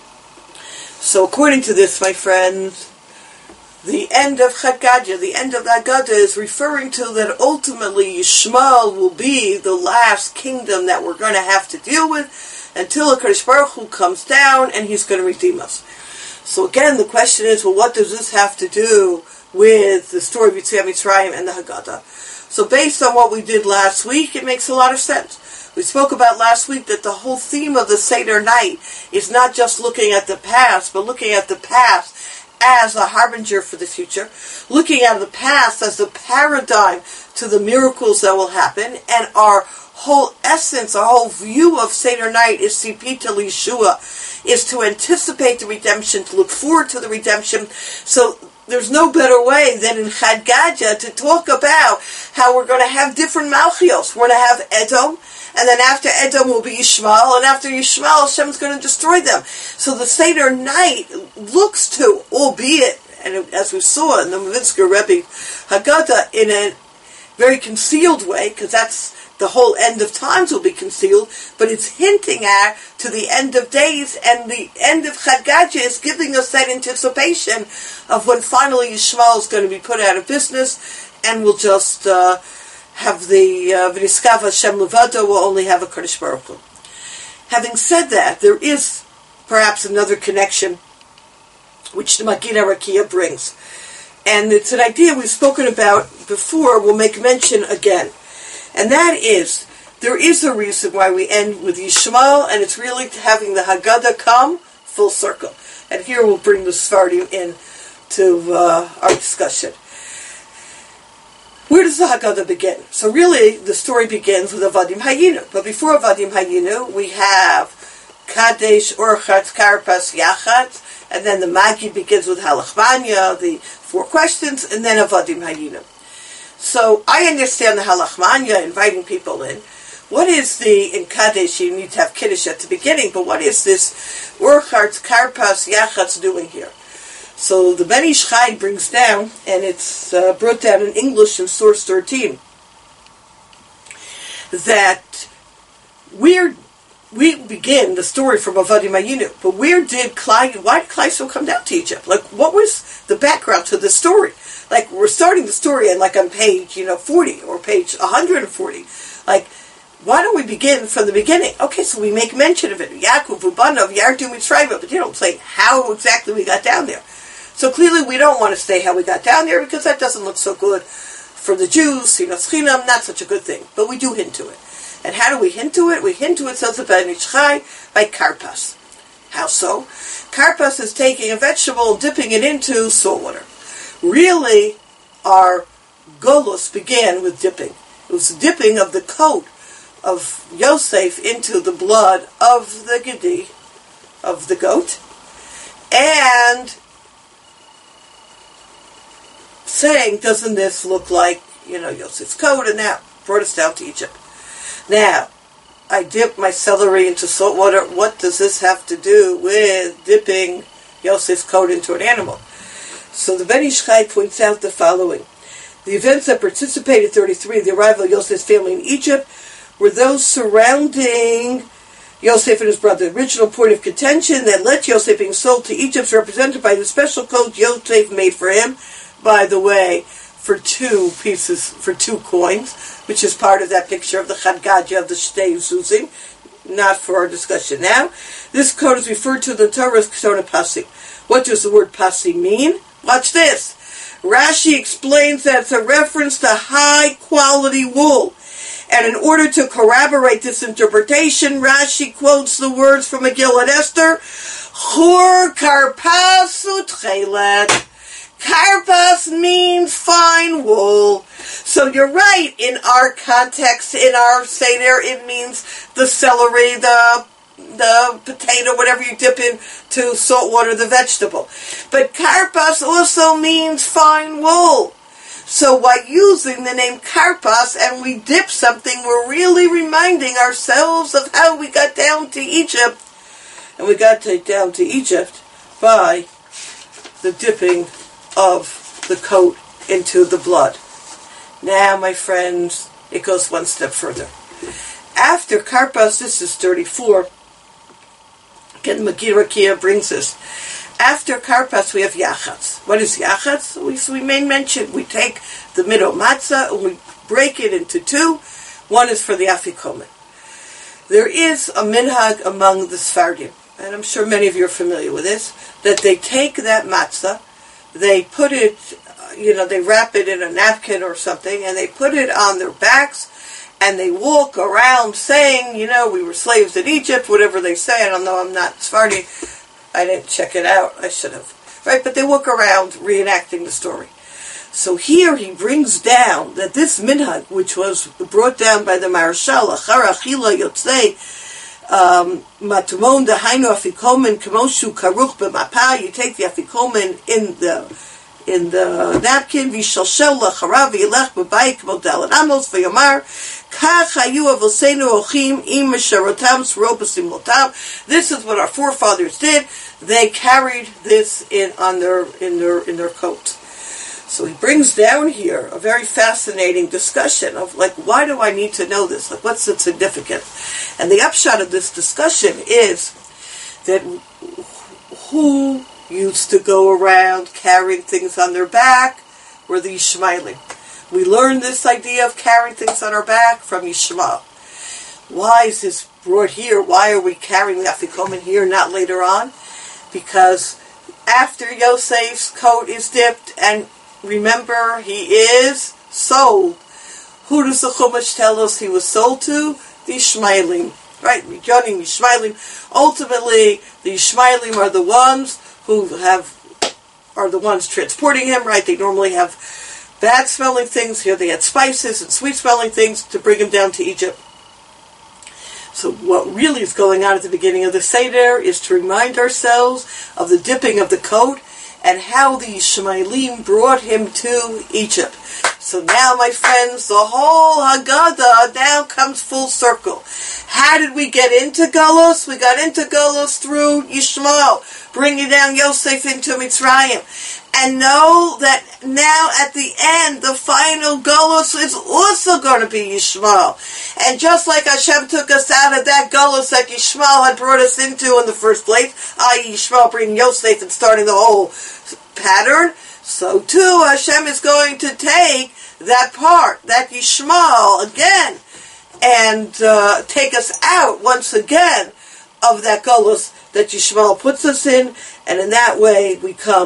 So according to this, my friends, the end of Chad Gadya, the end of that Gadya, is referring to that ultimately Yishmael will be the last kingdom that we're going to have to deal with until HaKadosh Baruch Hu comes down and he's going to redeem us. So again, the question is, well, what does this have to do with the story of Yetziat Mitzrayim and the Haggadah? So based on what we did last week, it makes a lot of sense. We spoke about last week that the whole theme of the Seder night is not just looking at the past, but looking at the past as a harbinger for the future, looking at the past as the paradigm to the miracles that will happen, and our whole essence, our whole view of Seder night is Sipita Lishua, is to anticipate the redemption, to look forward to the redemption. So there's no better way than in Chad Gadya to talk about how we're going to have different Malchios. We're going to have Edom, and then after Edom will be Yishmael, and after Yishmael, Hashem's going to destroy them. So the Seder night looks to, albeit, and as we saw in the Mavinsker Rebbe Haggadah, in a very concealed way, because that's the whole end of times will be concealed, but it's hinting at to the end of days, and the end of Chad Gadya is giving us that anticipation of when finally Yishmael is going to be put out of business, and we'll just uh, have the V'niskav Hashem Levado, will only have a Kodesh Baruch Hu. Having said that, there is perhaps another connection which the Maggid HaRakia brings. And it's an idea we've spoken about before, we'll make mention again. And that is, there is a reason why we end with Yishmael, and it's really having the Haggadah come full circle. And here we'll bring the Sfardim in to uh, our discussion. Where does the Haggadah begin? So really, the story begins with Avadim Hayinu. But before Avadim Hayinu, we have Kadesh, Orchatz, Karpas, Yachatz, and then the Magi begins with Halachmanya, the four questions, and then Avadim Hayinu. So I understand the Halachmanya, inviting people in. What is the, in Kadesh, you need to have Kiddush at the beginning, but what is this Orchatz, Karpas, Yachatz doing here? So the Ben Ish Chai brings down, and it's uh, brought down in English in source thirteen, that where we begin the story from Avadim Hayinu, but where did Klai, why did Klai Yisrael come down to Egypt? Like, what was the background to the story? Like, we're starting the story and like on page, you know, forty or page one hundred forty. Like, why don't we begin from the beginning? Okay, so we make mention of it. Yaakov, Ubanav, Yardu, Mitzrayim, but you don't say how exactly we got down there. So clearly we don't want to say how we got down there because that doesn't look so good for the Jews. Sinas Chinam, not such a good thing. But we do hint to it. And how do we hint to it? We hint to it, says the Ben Ish Chai, by Karpas. How so? Karpas is taking a vegetable and dipping it into salt water. Really, our Golus began with dipping. It was the dipping of the coat of Yosef into the blood of the Gedi, of the goat, and saying, doesn't this look like, you know, Yosef's coat, and that brought us down to Egypt. Now, I dip my celery into salt water. What does this have to do with dipping Yosef's coat into an animal? So the Ben Ish Chai points out the following. The events that participated thirty-three, the arrival of Yosef's family in Egypt, were those surrounding Yosef and his brother. The original point of contention that led Yosef being sold to Egypt is represented by the special coat Yosef made for him, by the way, for two pieces, for two coins, which is part of that picture of the Chad Gadya of the Shtei Zuzim, not for our discussion now. This coat is referred to in the Torah as Ketona Pasi. What does the word Pasi mean? Watch this. Rashi explains that it's a reference to high-quality wool. And in order to corroborate this interpretation, Rashi quotes the words from Megillat Esther, Chur Karpasu Tchelet. Karpas means fine wool. So you're right, in our context, in our Seder, it means the celery, the the potato, whatever you dip in to salt water, the vegetable. But karpas also means fine wool. So by using the name karpas and we dip something, we're really reminding ourselves of how we got down to Egypt. And we got to, down to Egypt by the dipping of the coat into the blood. Now, my friends, it goes one step further. After karpas, this is thirty-four, again, Megira Kia brings us. After karpas, we have yachatz. What is yachatz? We, so we may mention, we take the middle matzah and we break it into two. One is for the afikomen. There is a minhag among the Sfardim, and I'm sure many of you are familiar with this, that they take that matzah, they put it, you know, they wrap it in a napkin or something, and they put it on their backs, and they walk around saying, you know, we were slaves in Egypt, whatever they say. I don't know, I'm not Sephardi. I didn't check it out. I should have. Right? But they walk around reenacting the story. So here he brings down that this minhag, which was brought down by the Maharshal, Achar Achila Yotzei, Matumon Dahainu Afikomen Kamoshu Karuch B'Mapa, you take the Afikomen in the in the napkin, Vishalshel Lacharav Yelech B'Bayik Model and Amos V'Yomar, Kach Hayu Avosenu Ochim Im Sharotam Sropasim Lotam. This is what our forefathers did. They carried this in on their in their in their coat. So he brings down here a very fascinating discussion of, like, why do I need to know this? Like, what's its significance? And the upshot of this discussion is that who used to go around carrying things on their back were the Yishmaelim. We learned this idea of carrying things on our back from Yishmael. Why is this brought here? Why are we carrying the Afikomen here, not later on? Because after Yosef's coat is dipped and remember, he is sold. Who does the Chumash tell us he was sold to? The Ishmaelim. Right? Midyanim, Ishmaelim. Ultimately, the Ishmaelim are the ones who have, are the ones transporting him, right? They normally have bad smelling things. Here they had spices and sweet smelling things to bring him down to Egypt. So what really is going on at the beginning of the Seder is to remind ourselves of the dipping of the coat and how the Ishmaelim brought him to Egypt. So now, my friends, the whole Haggadah now comes full circle. How did we get into Galus? We got into Galus through Yishmael, bringing down Yosef into Mitzrayim. And know that now at the end, the final Galus is also going to be Yishmael. And just like Hashem took us out of that Galus that Yishmael had brought us into in the first place, that is. Yishmael bringing Yosef and starting the whole pattern, so too Hashem is going to take that part, that Yishmael, again, and uh, take us out once again of that Galus that Yishmael puts us in, and in that way we come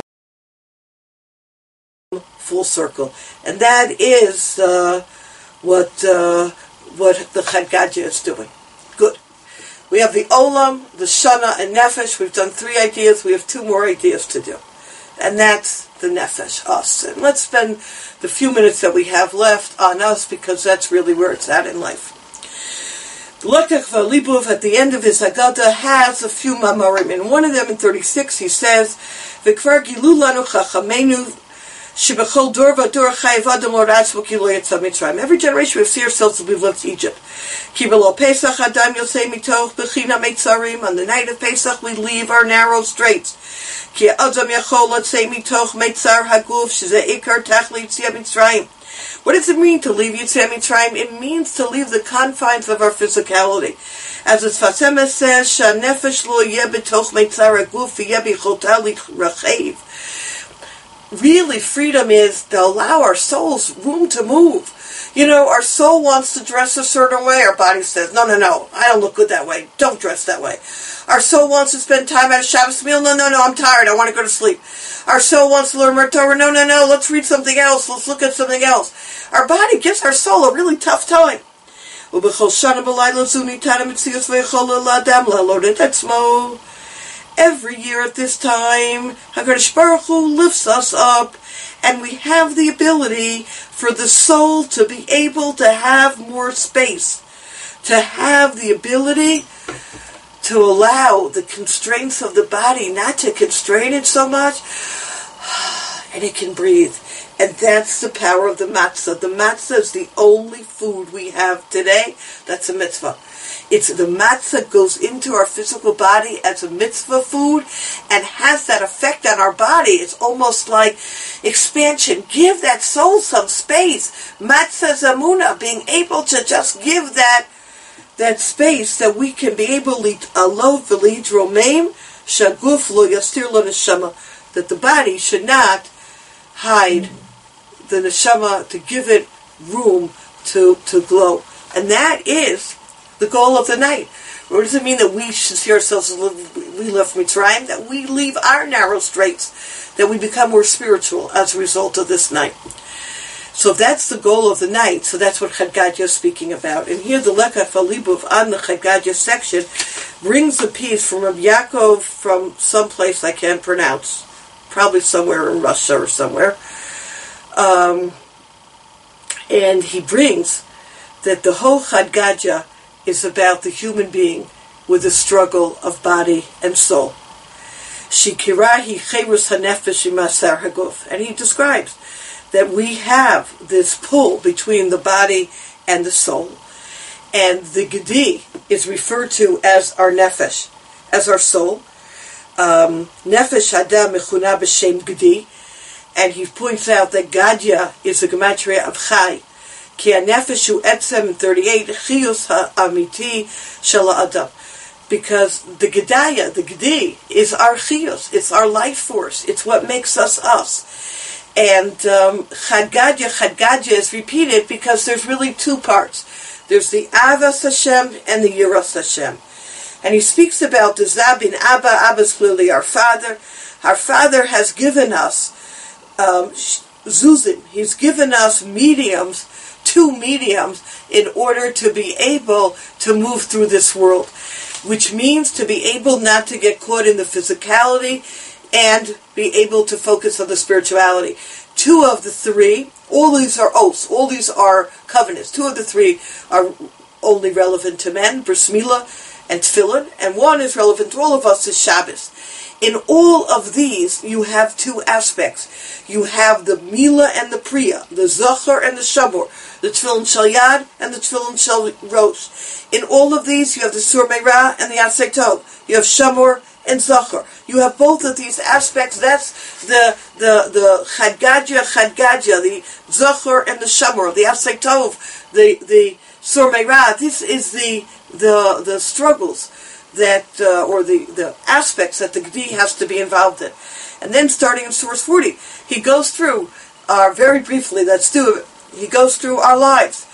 full circle. And that is uh, what uh, what the Chad Gadya is doing. Good. We have the Olam, the Shana, and Nefesh. We've done three ideas. We have two more ideas to do. And that's the Nefesh, us. And let's spend the few minutes that we have left on us, because that's really where it's at in life. The Lekach V'Libuv at the end of his Haggadah has a few mamarim. In one of them, in thirty-six, he says, V'kvar gilu lanu chachamenu shebechol dor v'dor chayav adam lo ratzvo ki lo yetza Mitzrayim. Every generation we see ourselves as we've left Egypt. Ki b'lo Pesach adam yosei mitoch b'china meitzarim. On the night of Pesach we leave our narrow straits. Ki adam yachol letzei mitoch meitzar haguf shezeh ikar tachli yitzia Mitzrayim. What does it mean to leave Yitzia Mitzrayim? It means to leave the confines of our physicality. As the Sfas says, Shanefesh lo yeh b'toch meitzar haguf v'yeh b'chota l'rachev. Really, freedom is to allow our souls room to move. You know, our soul wants to dress a certain way. Our body says, no, no, no, I don't look good that way. Don't dress that way. Our soul wants to spend time at a Shabbos meal. No, no, no, I'm tired. I want to go to sleep. Our soul wants to learn more Torah. No, no, no, let's read something else. Let's look at something else. Our body gives our soul a really tough time. Every year at this time, HaKadosh Baruch Hu lifts us up, and we have the ability for the soul to be able to have more space, to have the ability to allow the constraints of the body not to constrain it so much, and it can breathe. And that's the power of the matzah. The matzah is the only food we have today that's a mitzvah. It's the matzah goes into our physical body as a mitzvah food and has that effect on our body. It's almost like expansion. Give that soul some space. Matzah zamuna, being able to just give that that space that we can be able to alov v'lid romeim shaguf lo yastir lo neshama, that the body should not hide the neshama, to give it room to to glow. And that is the goal of the night. What does it mean that we should see ourselves as we left Mitzrayim? That we leave our narrow straits, that we become more spiritual as a result of this night. So that's the goal of the night. So that's what Chad Gadya is speaking about. And here the Lekach V'Libuv on the Chad Gadya section brings the piece from Rabbi Yaakov from someplace I can't pronounce, probably somewhere in Russia or somewhere. Um, and he brings that the whole Chad Gadya is about the human being with a struggle of body and soul. Shikirahi cherus hanefesh imasar haguf. And he describes that we have this pull between the body and the soul. And the Gedi is referred to as our nefesh, as our soul. Um, nefesh adam mechuna b'shem Gedi. And he points out that Gadya is a gematria of Chai. Ki ha-nefesh hu etzem thirty-eight chiyus ha-amiti shel ha'adam. Because the Gedaya, the Gedi, is our chiyus. It's our life force. It's what makes us us. And um, Chad Gadya, Chad Gadya is repeated because there's really two parts. There's the Avas Hashem and the Yiras Hashem. And he speaks about the Zabin Abba. Abba is clearly our father. Our father has given us Um, zuzim. He's given us mediums, two mediums, in order to be able to move through this world, which means to be able not to get caught in the physicality and be able to focus on the spirituality. Two of the three, all these are oaths, all these are covenants. Two of the three are only relevant to men, bris milah and tefillin, and one is relevant to all of us, is Shabbos. In all of these, you have two aspects. You have the milah and the priya, the zachar and the shamor, the tefillin shel yad and the tefillin shel rosh. In all of these, you have the sur meirah and the asay tov. You have shamor and zachar. You have both of these aspects. That's the the the chadgadya, chadgadya, the zachar and the shamor, the asay tov, the the sur meirah. This is the the the struggles that, uh, or the, the aspects that the Gdi has to be involved in. And then starting in source forty, he goes through, uh, very briefly, let's do it, he goes through our lives.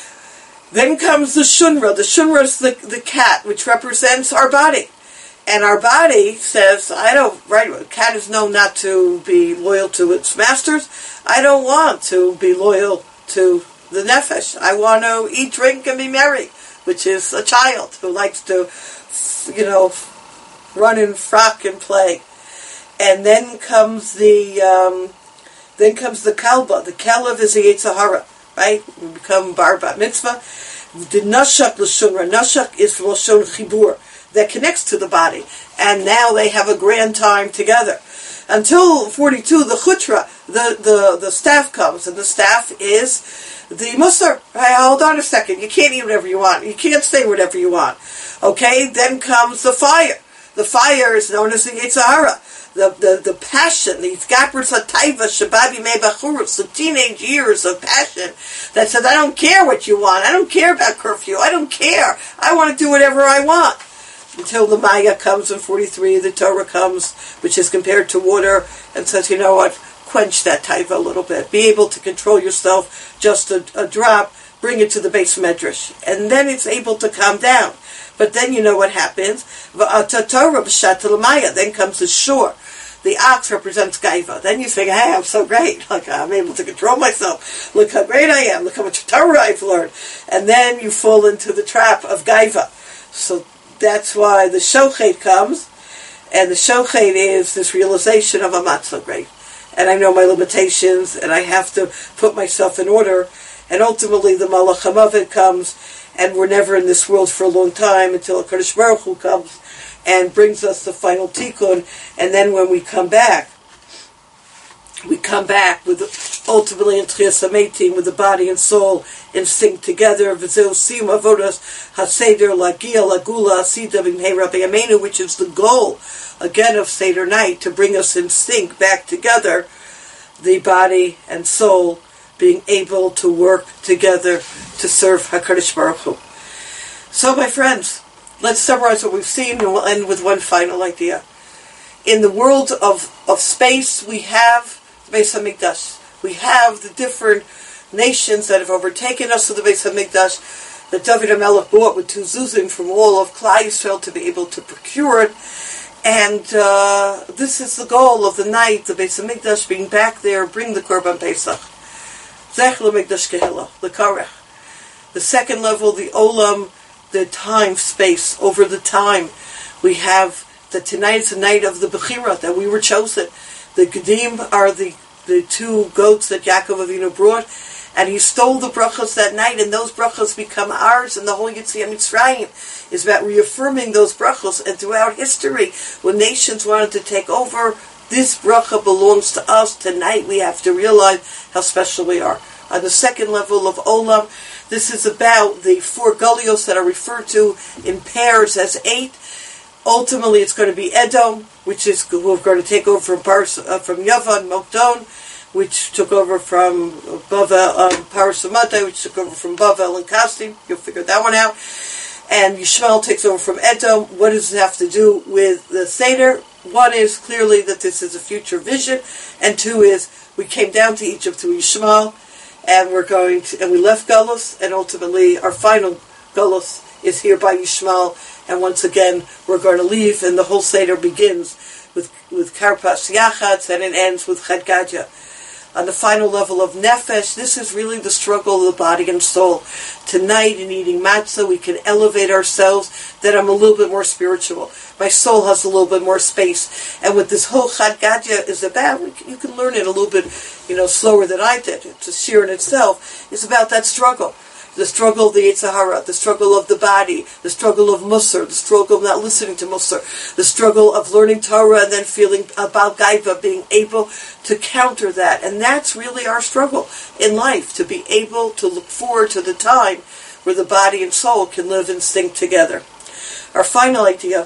Then comes the Shunra. The Shunra is the, the cat, which represents our body. And our body says, I don't, right, a cat is known not to be loyal to its masters. I don't want to be loyal to the nefesh. I want to eat, drink, and be merry, which is a child who likes to, you know, run and frock and play. And then comes the, um, then comes the kalba. The kalev is the Yetzer Hara, right? We become bar bat mitzvah. The nashak l'shunra. Nashak is l'shon chibur, that connects to the body. And now they have a grand time together. Until forty-two, the chutra, the, the, the staff comes, and the staff is the musar. Right, hold on a second. You can't eat whatever you want. You can't say whatever you want. Okay, then comes the fire. The fire is known as the Yetzer Hara. The, the, the passion, the Gabras HaTaiva, Shababi Me Bachurus, the teenage years of passion that says, I don't care what you want. I don't care about curfew. I don't care. I want to do whatever I want. Until the Maya comes in forty-three, the Torah comes, which is compared to water, and says, you know what, quench that taiva a little bit. Be able to control yourself, just a, a drop, bring it to the base medrash. And then it's able to calm down. But then you know what happens. Then comes the shore. The ox represents gaiva. Then you think, hey, I'm so great. Like, I'm able to control myself. Look how great I am. Look how much Torah I've learned. And then you fall into the trap of gaiva. So that's why the shochet comes. And the shochet is this realization of I'm not so great. And I know my limitations. And I have to put myself in order. And ultimately the Malach HaMavet comes. And we're never in this world for a long time until HaKadosh Baruch Hu comes and brings us the final tikkun. And then when we come back, we come back with ultimately in Tchias HaMeitim, with the body and soul in sync together. V'zeu sim avodas haseder lagia lagula asida b'mhei Rabbi Yameinu, which is the goal again of Seder night, to bring us in sync back together, the body and soul being able to work together to serve HaKadosh Baruch Hu. So, my friends, let's summarize what we've seen, and we'll end with one final idea. In the world of, of space, we have the Beis HaMikdash. We have the different nations that have overtaken us with the Beis HaMikdash, that David HaMelech bought with two zuzim from all of Klal Yisrael to be able to procure it. And uh, this is the goal of the night, the Beis HaMikdash being back there, bring the Korban Pesach. The second level, the olam, the time, space, over the time. We have that tonight is the night of the Bechira, that we were chosen. The Gedim are the, the two goats that Yaakov Avinu brought, and he stole the brachos that night, and those brachos become ours, and the whole Yetziat Mitzrayim is about reaffirming those brachos. And throughout history, when nations wanted to take over, this bracha belongs to us. Tonight we have to realize how special we are. On the second level of Olam, this is about the four Galios that are referred to in pairs as eight. Ultimately, it's going to be Edom, which is who are going to take over from Pars, uh, from Yavan, Mokdon, which took over from Bavel, um, Parasamata, which took over from Bavel and Kasdim. You'll figure that one out. And Yishmael takes over from Edom. What does it have to do with the Seder? One is clearly that this is a future vision, and two is we came down to Egypt through Yishmael, and we're going to, and we left Galus, and ultimately our final Galus is here by Yishmael, and once again we're going to leave, and the whole Seder begins with with Karpas Yachatz, and it ends with Chad Gadya. on the final level of nefesh, this is really the struggle of the body and soul. Tonight, in eating matzah, we can elevate ourselves, that I'm a little bit more spiritual. My soul has a little bit more space. And what this whole Chad Gadya is about, you can learn it a little bit, you know, slower than I did. It's a shir in itself. It's about that struggle. The struggle of the Yetzer Hara, the struggle of the body, the struggle of Musar, the struggle of not listening to Musar, the struggle of learning Torah and then feeling about Gaiva, being able to counter that. And that's really our struggle in life, to be able to look forward to the time where the body and soul can live in sync together. Our final idea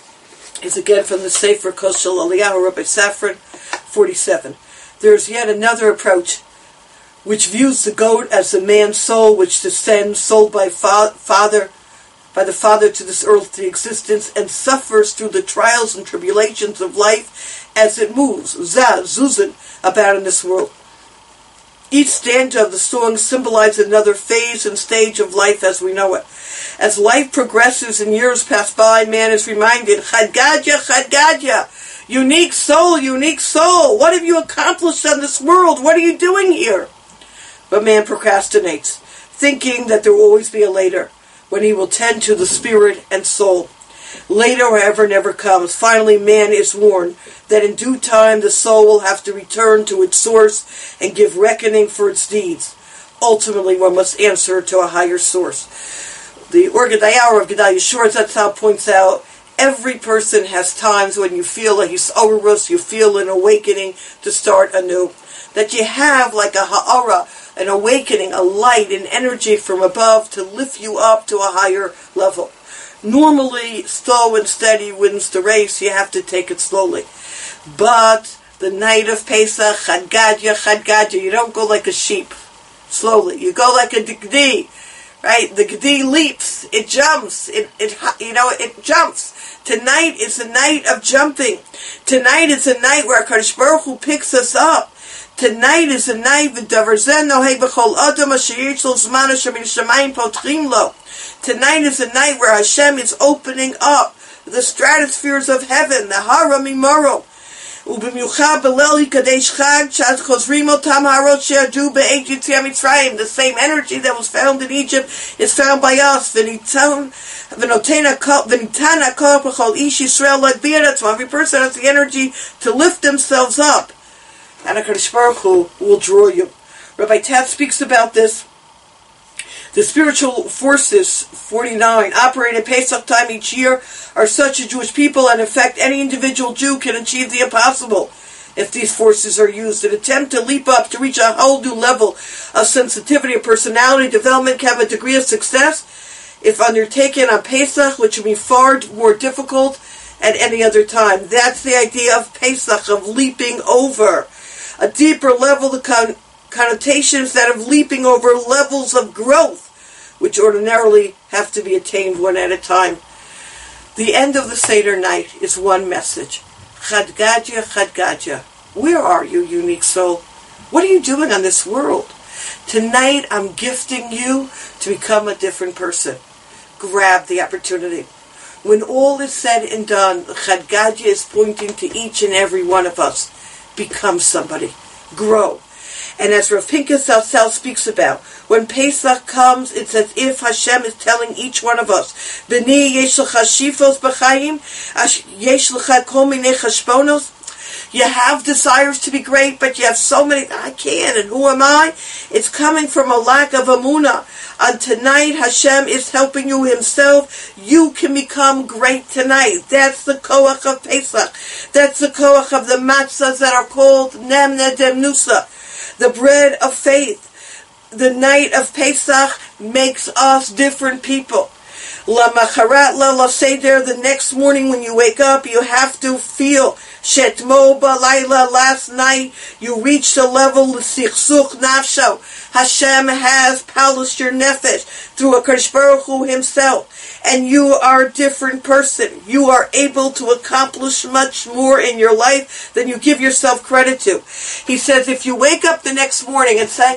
is again from the Sefer Koshel Eliyahu Rabbi Safran, forty-seven. There's yet another approach which views the goat as the man's soul, which descends soul by fa- father, by the father to this earthly existence, and suffers through the trials and tribulations of life as it moves, zah, zuzin, about in this world. Each stanza of the song symbolizes another phase and stage of life as we know it. As life progresses and years pass by, man is reminded, Chad Gadya, Chad Gadya, unique soul, unique soul, what have you accomplished on this world? What are you doing here? But man procrastinates, thinking that there will always be a later, when he will tend to the spirit and soul. Later, however, never comes. Finally, man is warned that in due time the soul will have to return to its source and give reckoning for its deeds. Ultimately, one must answer to a higher source. The Orgadayar of Gedalia Shorzatzal points out, every person has times when you feel like he's overrus, you feel an awakening to start anew. That you have like a ha'ara, an awakening, a light, an energy from above to lift you up to a higher level. Normally, slow and steady wins the race. You have to take it slowly. But the night of Pesach, Chad Gadya, Chad Gadya, you don't go like a sheep, slowly. You go like a gdi, right? The gdi leaps, it jumps, it, it, you know, it jumps. Tonight is a night of jumping. Tonight is a night where HaKadosh Baruch Hu picks us up. Tonight is a night Tonight is a night where Hashem is opening up the stratospheres of heaven, the Hara Mimoro. The same energy that was found in Egypt is found by us. Every person has the energy to lift themselves up. And HaKadosh Baruch Hu will draw you. Rabbi Taft speaks about this. The spiritual forces, forty-nine, operate at Pesach time each year, are such as Jewish people, and in fact any individual Jew can achieve the impossible if these forces are used. An attempt to leap up, to reach a whole new level of sensitivity and personality development can have a degree of success if undertaken on Pesach, which would be far more difficult at any other time. That's the idea of Pesach, of leaping over. A deeper level, the con- connotations that of leaping over levels of growth, which ordinarily have to be attained one at a time. The end of the Seder night is one message. Chad Gadya, Chad Gadya. Where are you, unique soul? What are you doing on this world? Tonight I'm gifting you to become a different person. Grab the opportunity. When all is said and done, Chad Gadya is pointing to each and every one of us. Become somebody. Grow. And as Rav Pinkus Salsal speaks about, when Pesach comes, it's as if Hashem is telling each one of us, B'ni yesh lecha shifos b'chayim, yesh lecha kol minei chashbonos. You have desires to be great, but you have so many, I can't, and who am I? It's coming from a lack of emunah. And tonight, Hashem is helping you himself. You can become great tonight. That's the koach of Pesach. That's the koach of the matzahs that are called Nemna Demnusa, the bread of faith. The night of Pesach makes us different people. La macharat la la seder, the next morning when you wake up, you have to feel Shetmo Balayla, last night you reached a level of Sichsuch Nafsho. Hashem has polished your nefesh through HaKadosh Baruch Hu himself. And you are a different person. You are able to accomplish much more in your life than you give yourself credit to. He says if you wake up the next morning and say,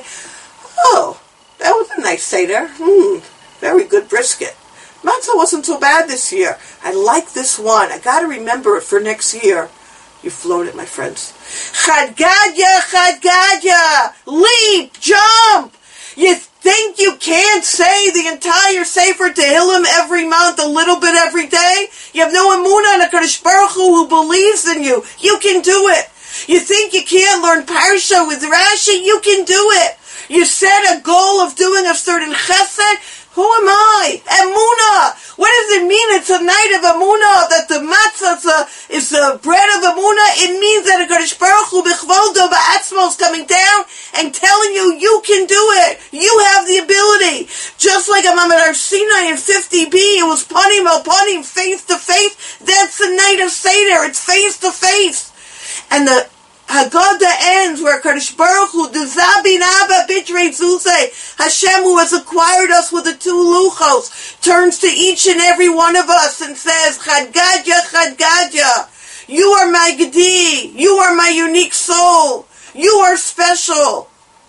oh, that was a nice Seder. Hmm, very good brisket. Matzah wasn't so bad this year. I like this one. I got to remember it for next year. You've flown it, my friends. Chad Gadya, Chad Gadya! Leap! Jump! You think you can't say the entire Sefer Tehillim every month, a little bit every day? You have no emunah on HaKadosh Baruch Hu who believes in you. You can do it. You think you can't learn Parsha with Rashi? You can do it. You set a goal of doing a certain chesed? Who am I? Emunah! What does it mean it's a night of Emunah? That the matzah is, a, is the bread of Emunah? It means that HaKadosh Baruch Hu b'chvodo ba'atzmo is coming down and telling you, you can do it. You have the ability. Just like I'm at Har Sinai in fifty B, it was panim al panim, face to face. That's the night of Seder. It's face to face. And the Haggadah ends where Kadosh Baruch Hu, the Zabin Abba Bitrei Zuzeh, Hashem who has acquired us with the two luchos, turns to each and every one of us and says, Chad Gadya, Chad Gadya, you are my Gedi, you are my unique soul, you are special.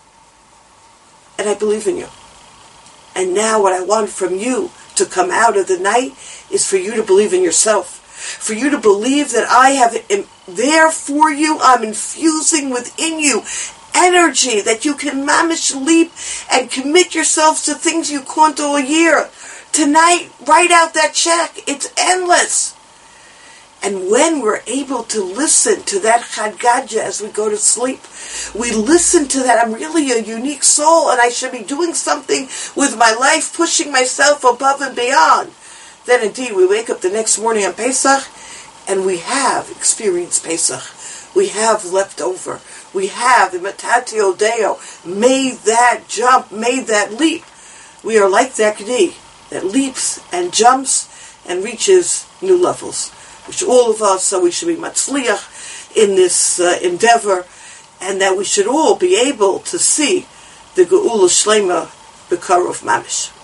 And I believe in you. And now what I want from you to come out of the night is for you to believe in yourself. For you to believe that I have am there for you, I'm infusing within you energy that you can mamish leap and commit yourselves to things you can't do a year. Tonight, write out that check. It's endless. And when we're able to listen to that Chad Gadya as we go to sleep, we listen to that, I'm really a unique soul and I should be doing something with my life, pushing myself above and beyond. Then indeed we wake up the next morning on Pesach and we have experienced Pesach. We have left over. We have, imitatio Deo, made that jump, made that leap. We are like that Gedi that leaps and jumps and reaches new levels. Which all of us, so we should be matzliach in this uh, endeavor, and that we should all be able to see the Geula Shlema B'Karov Mamish.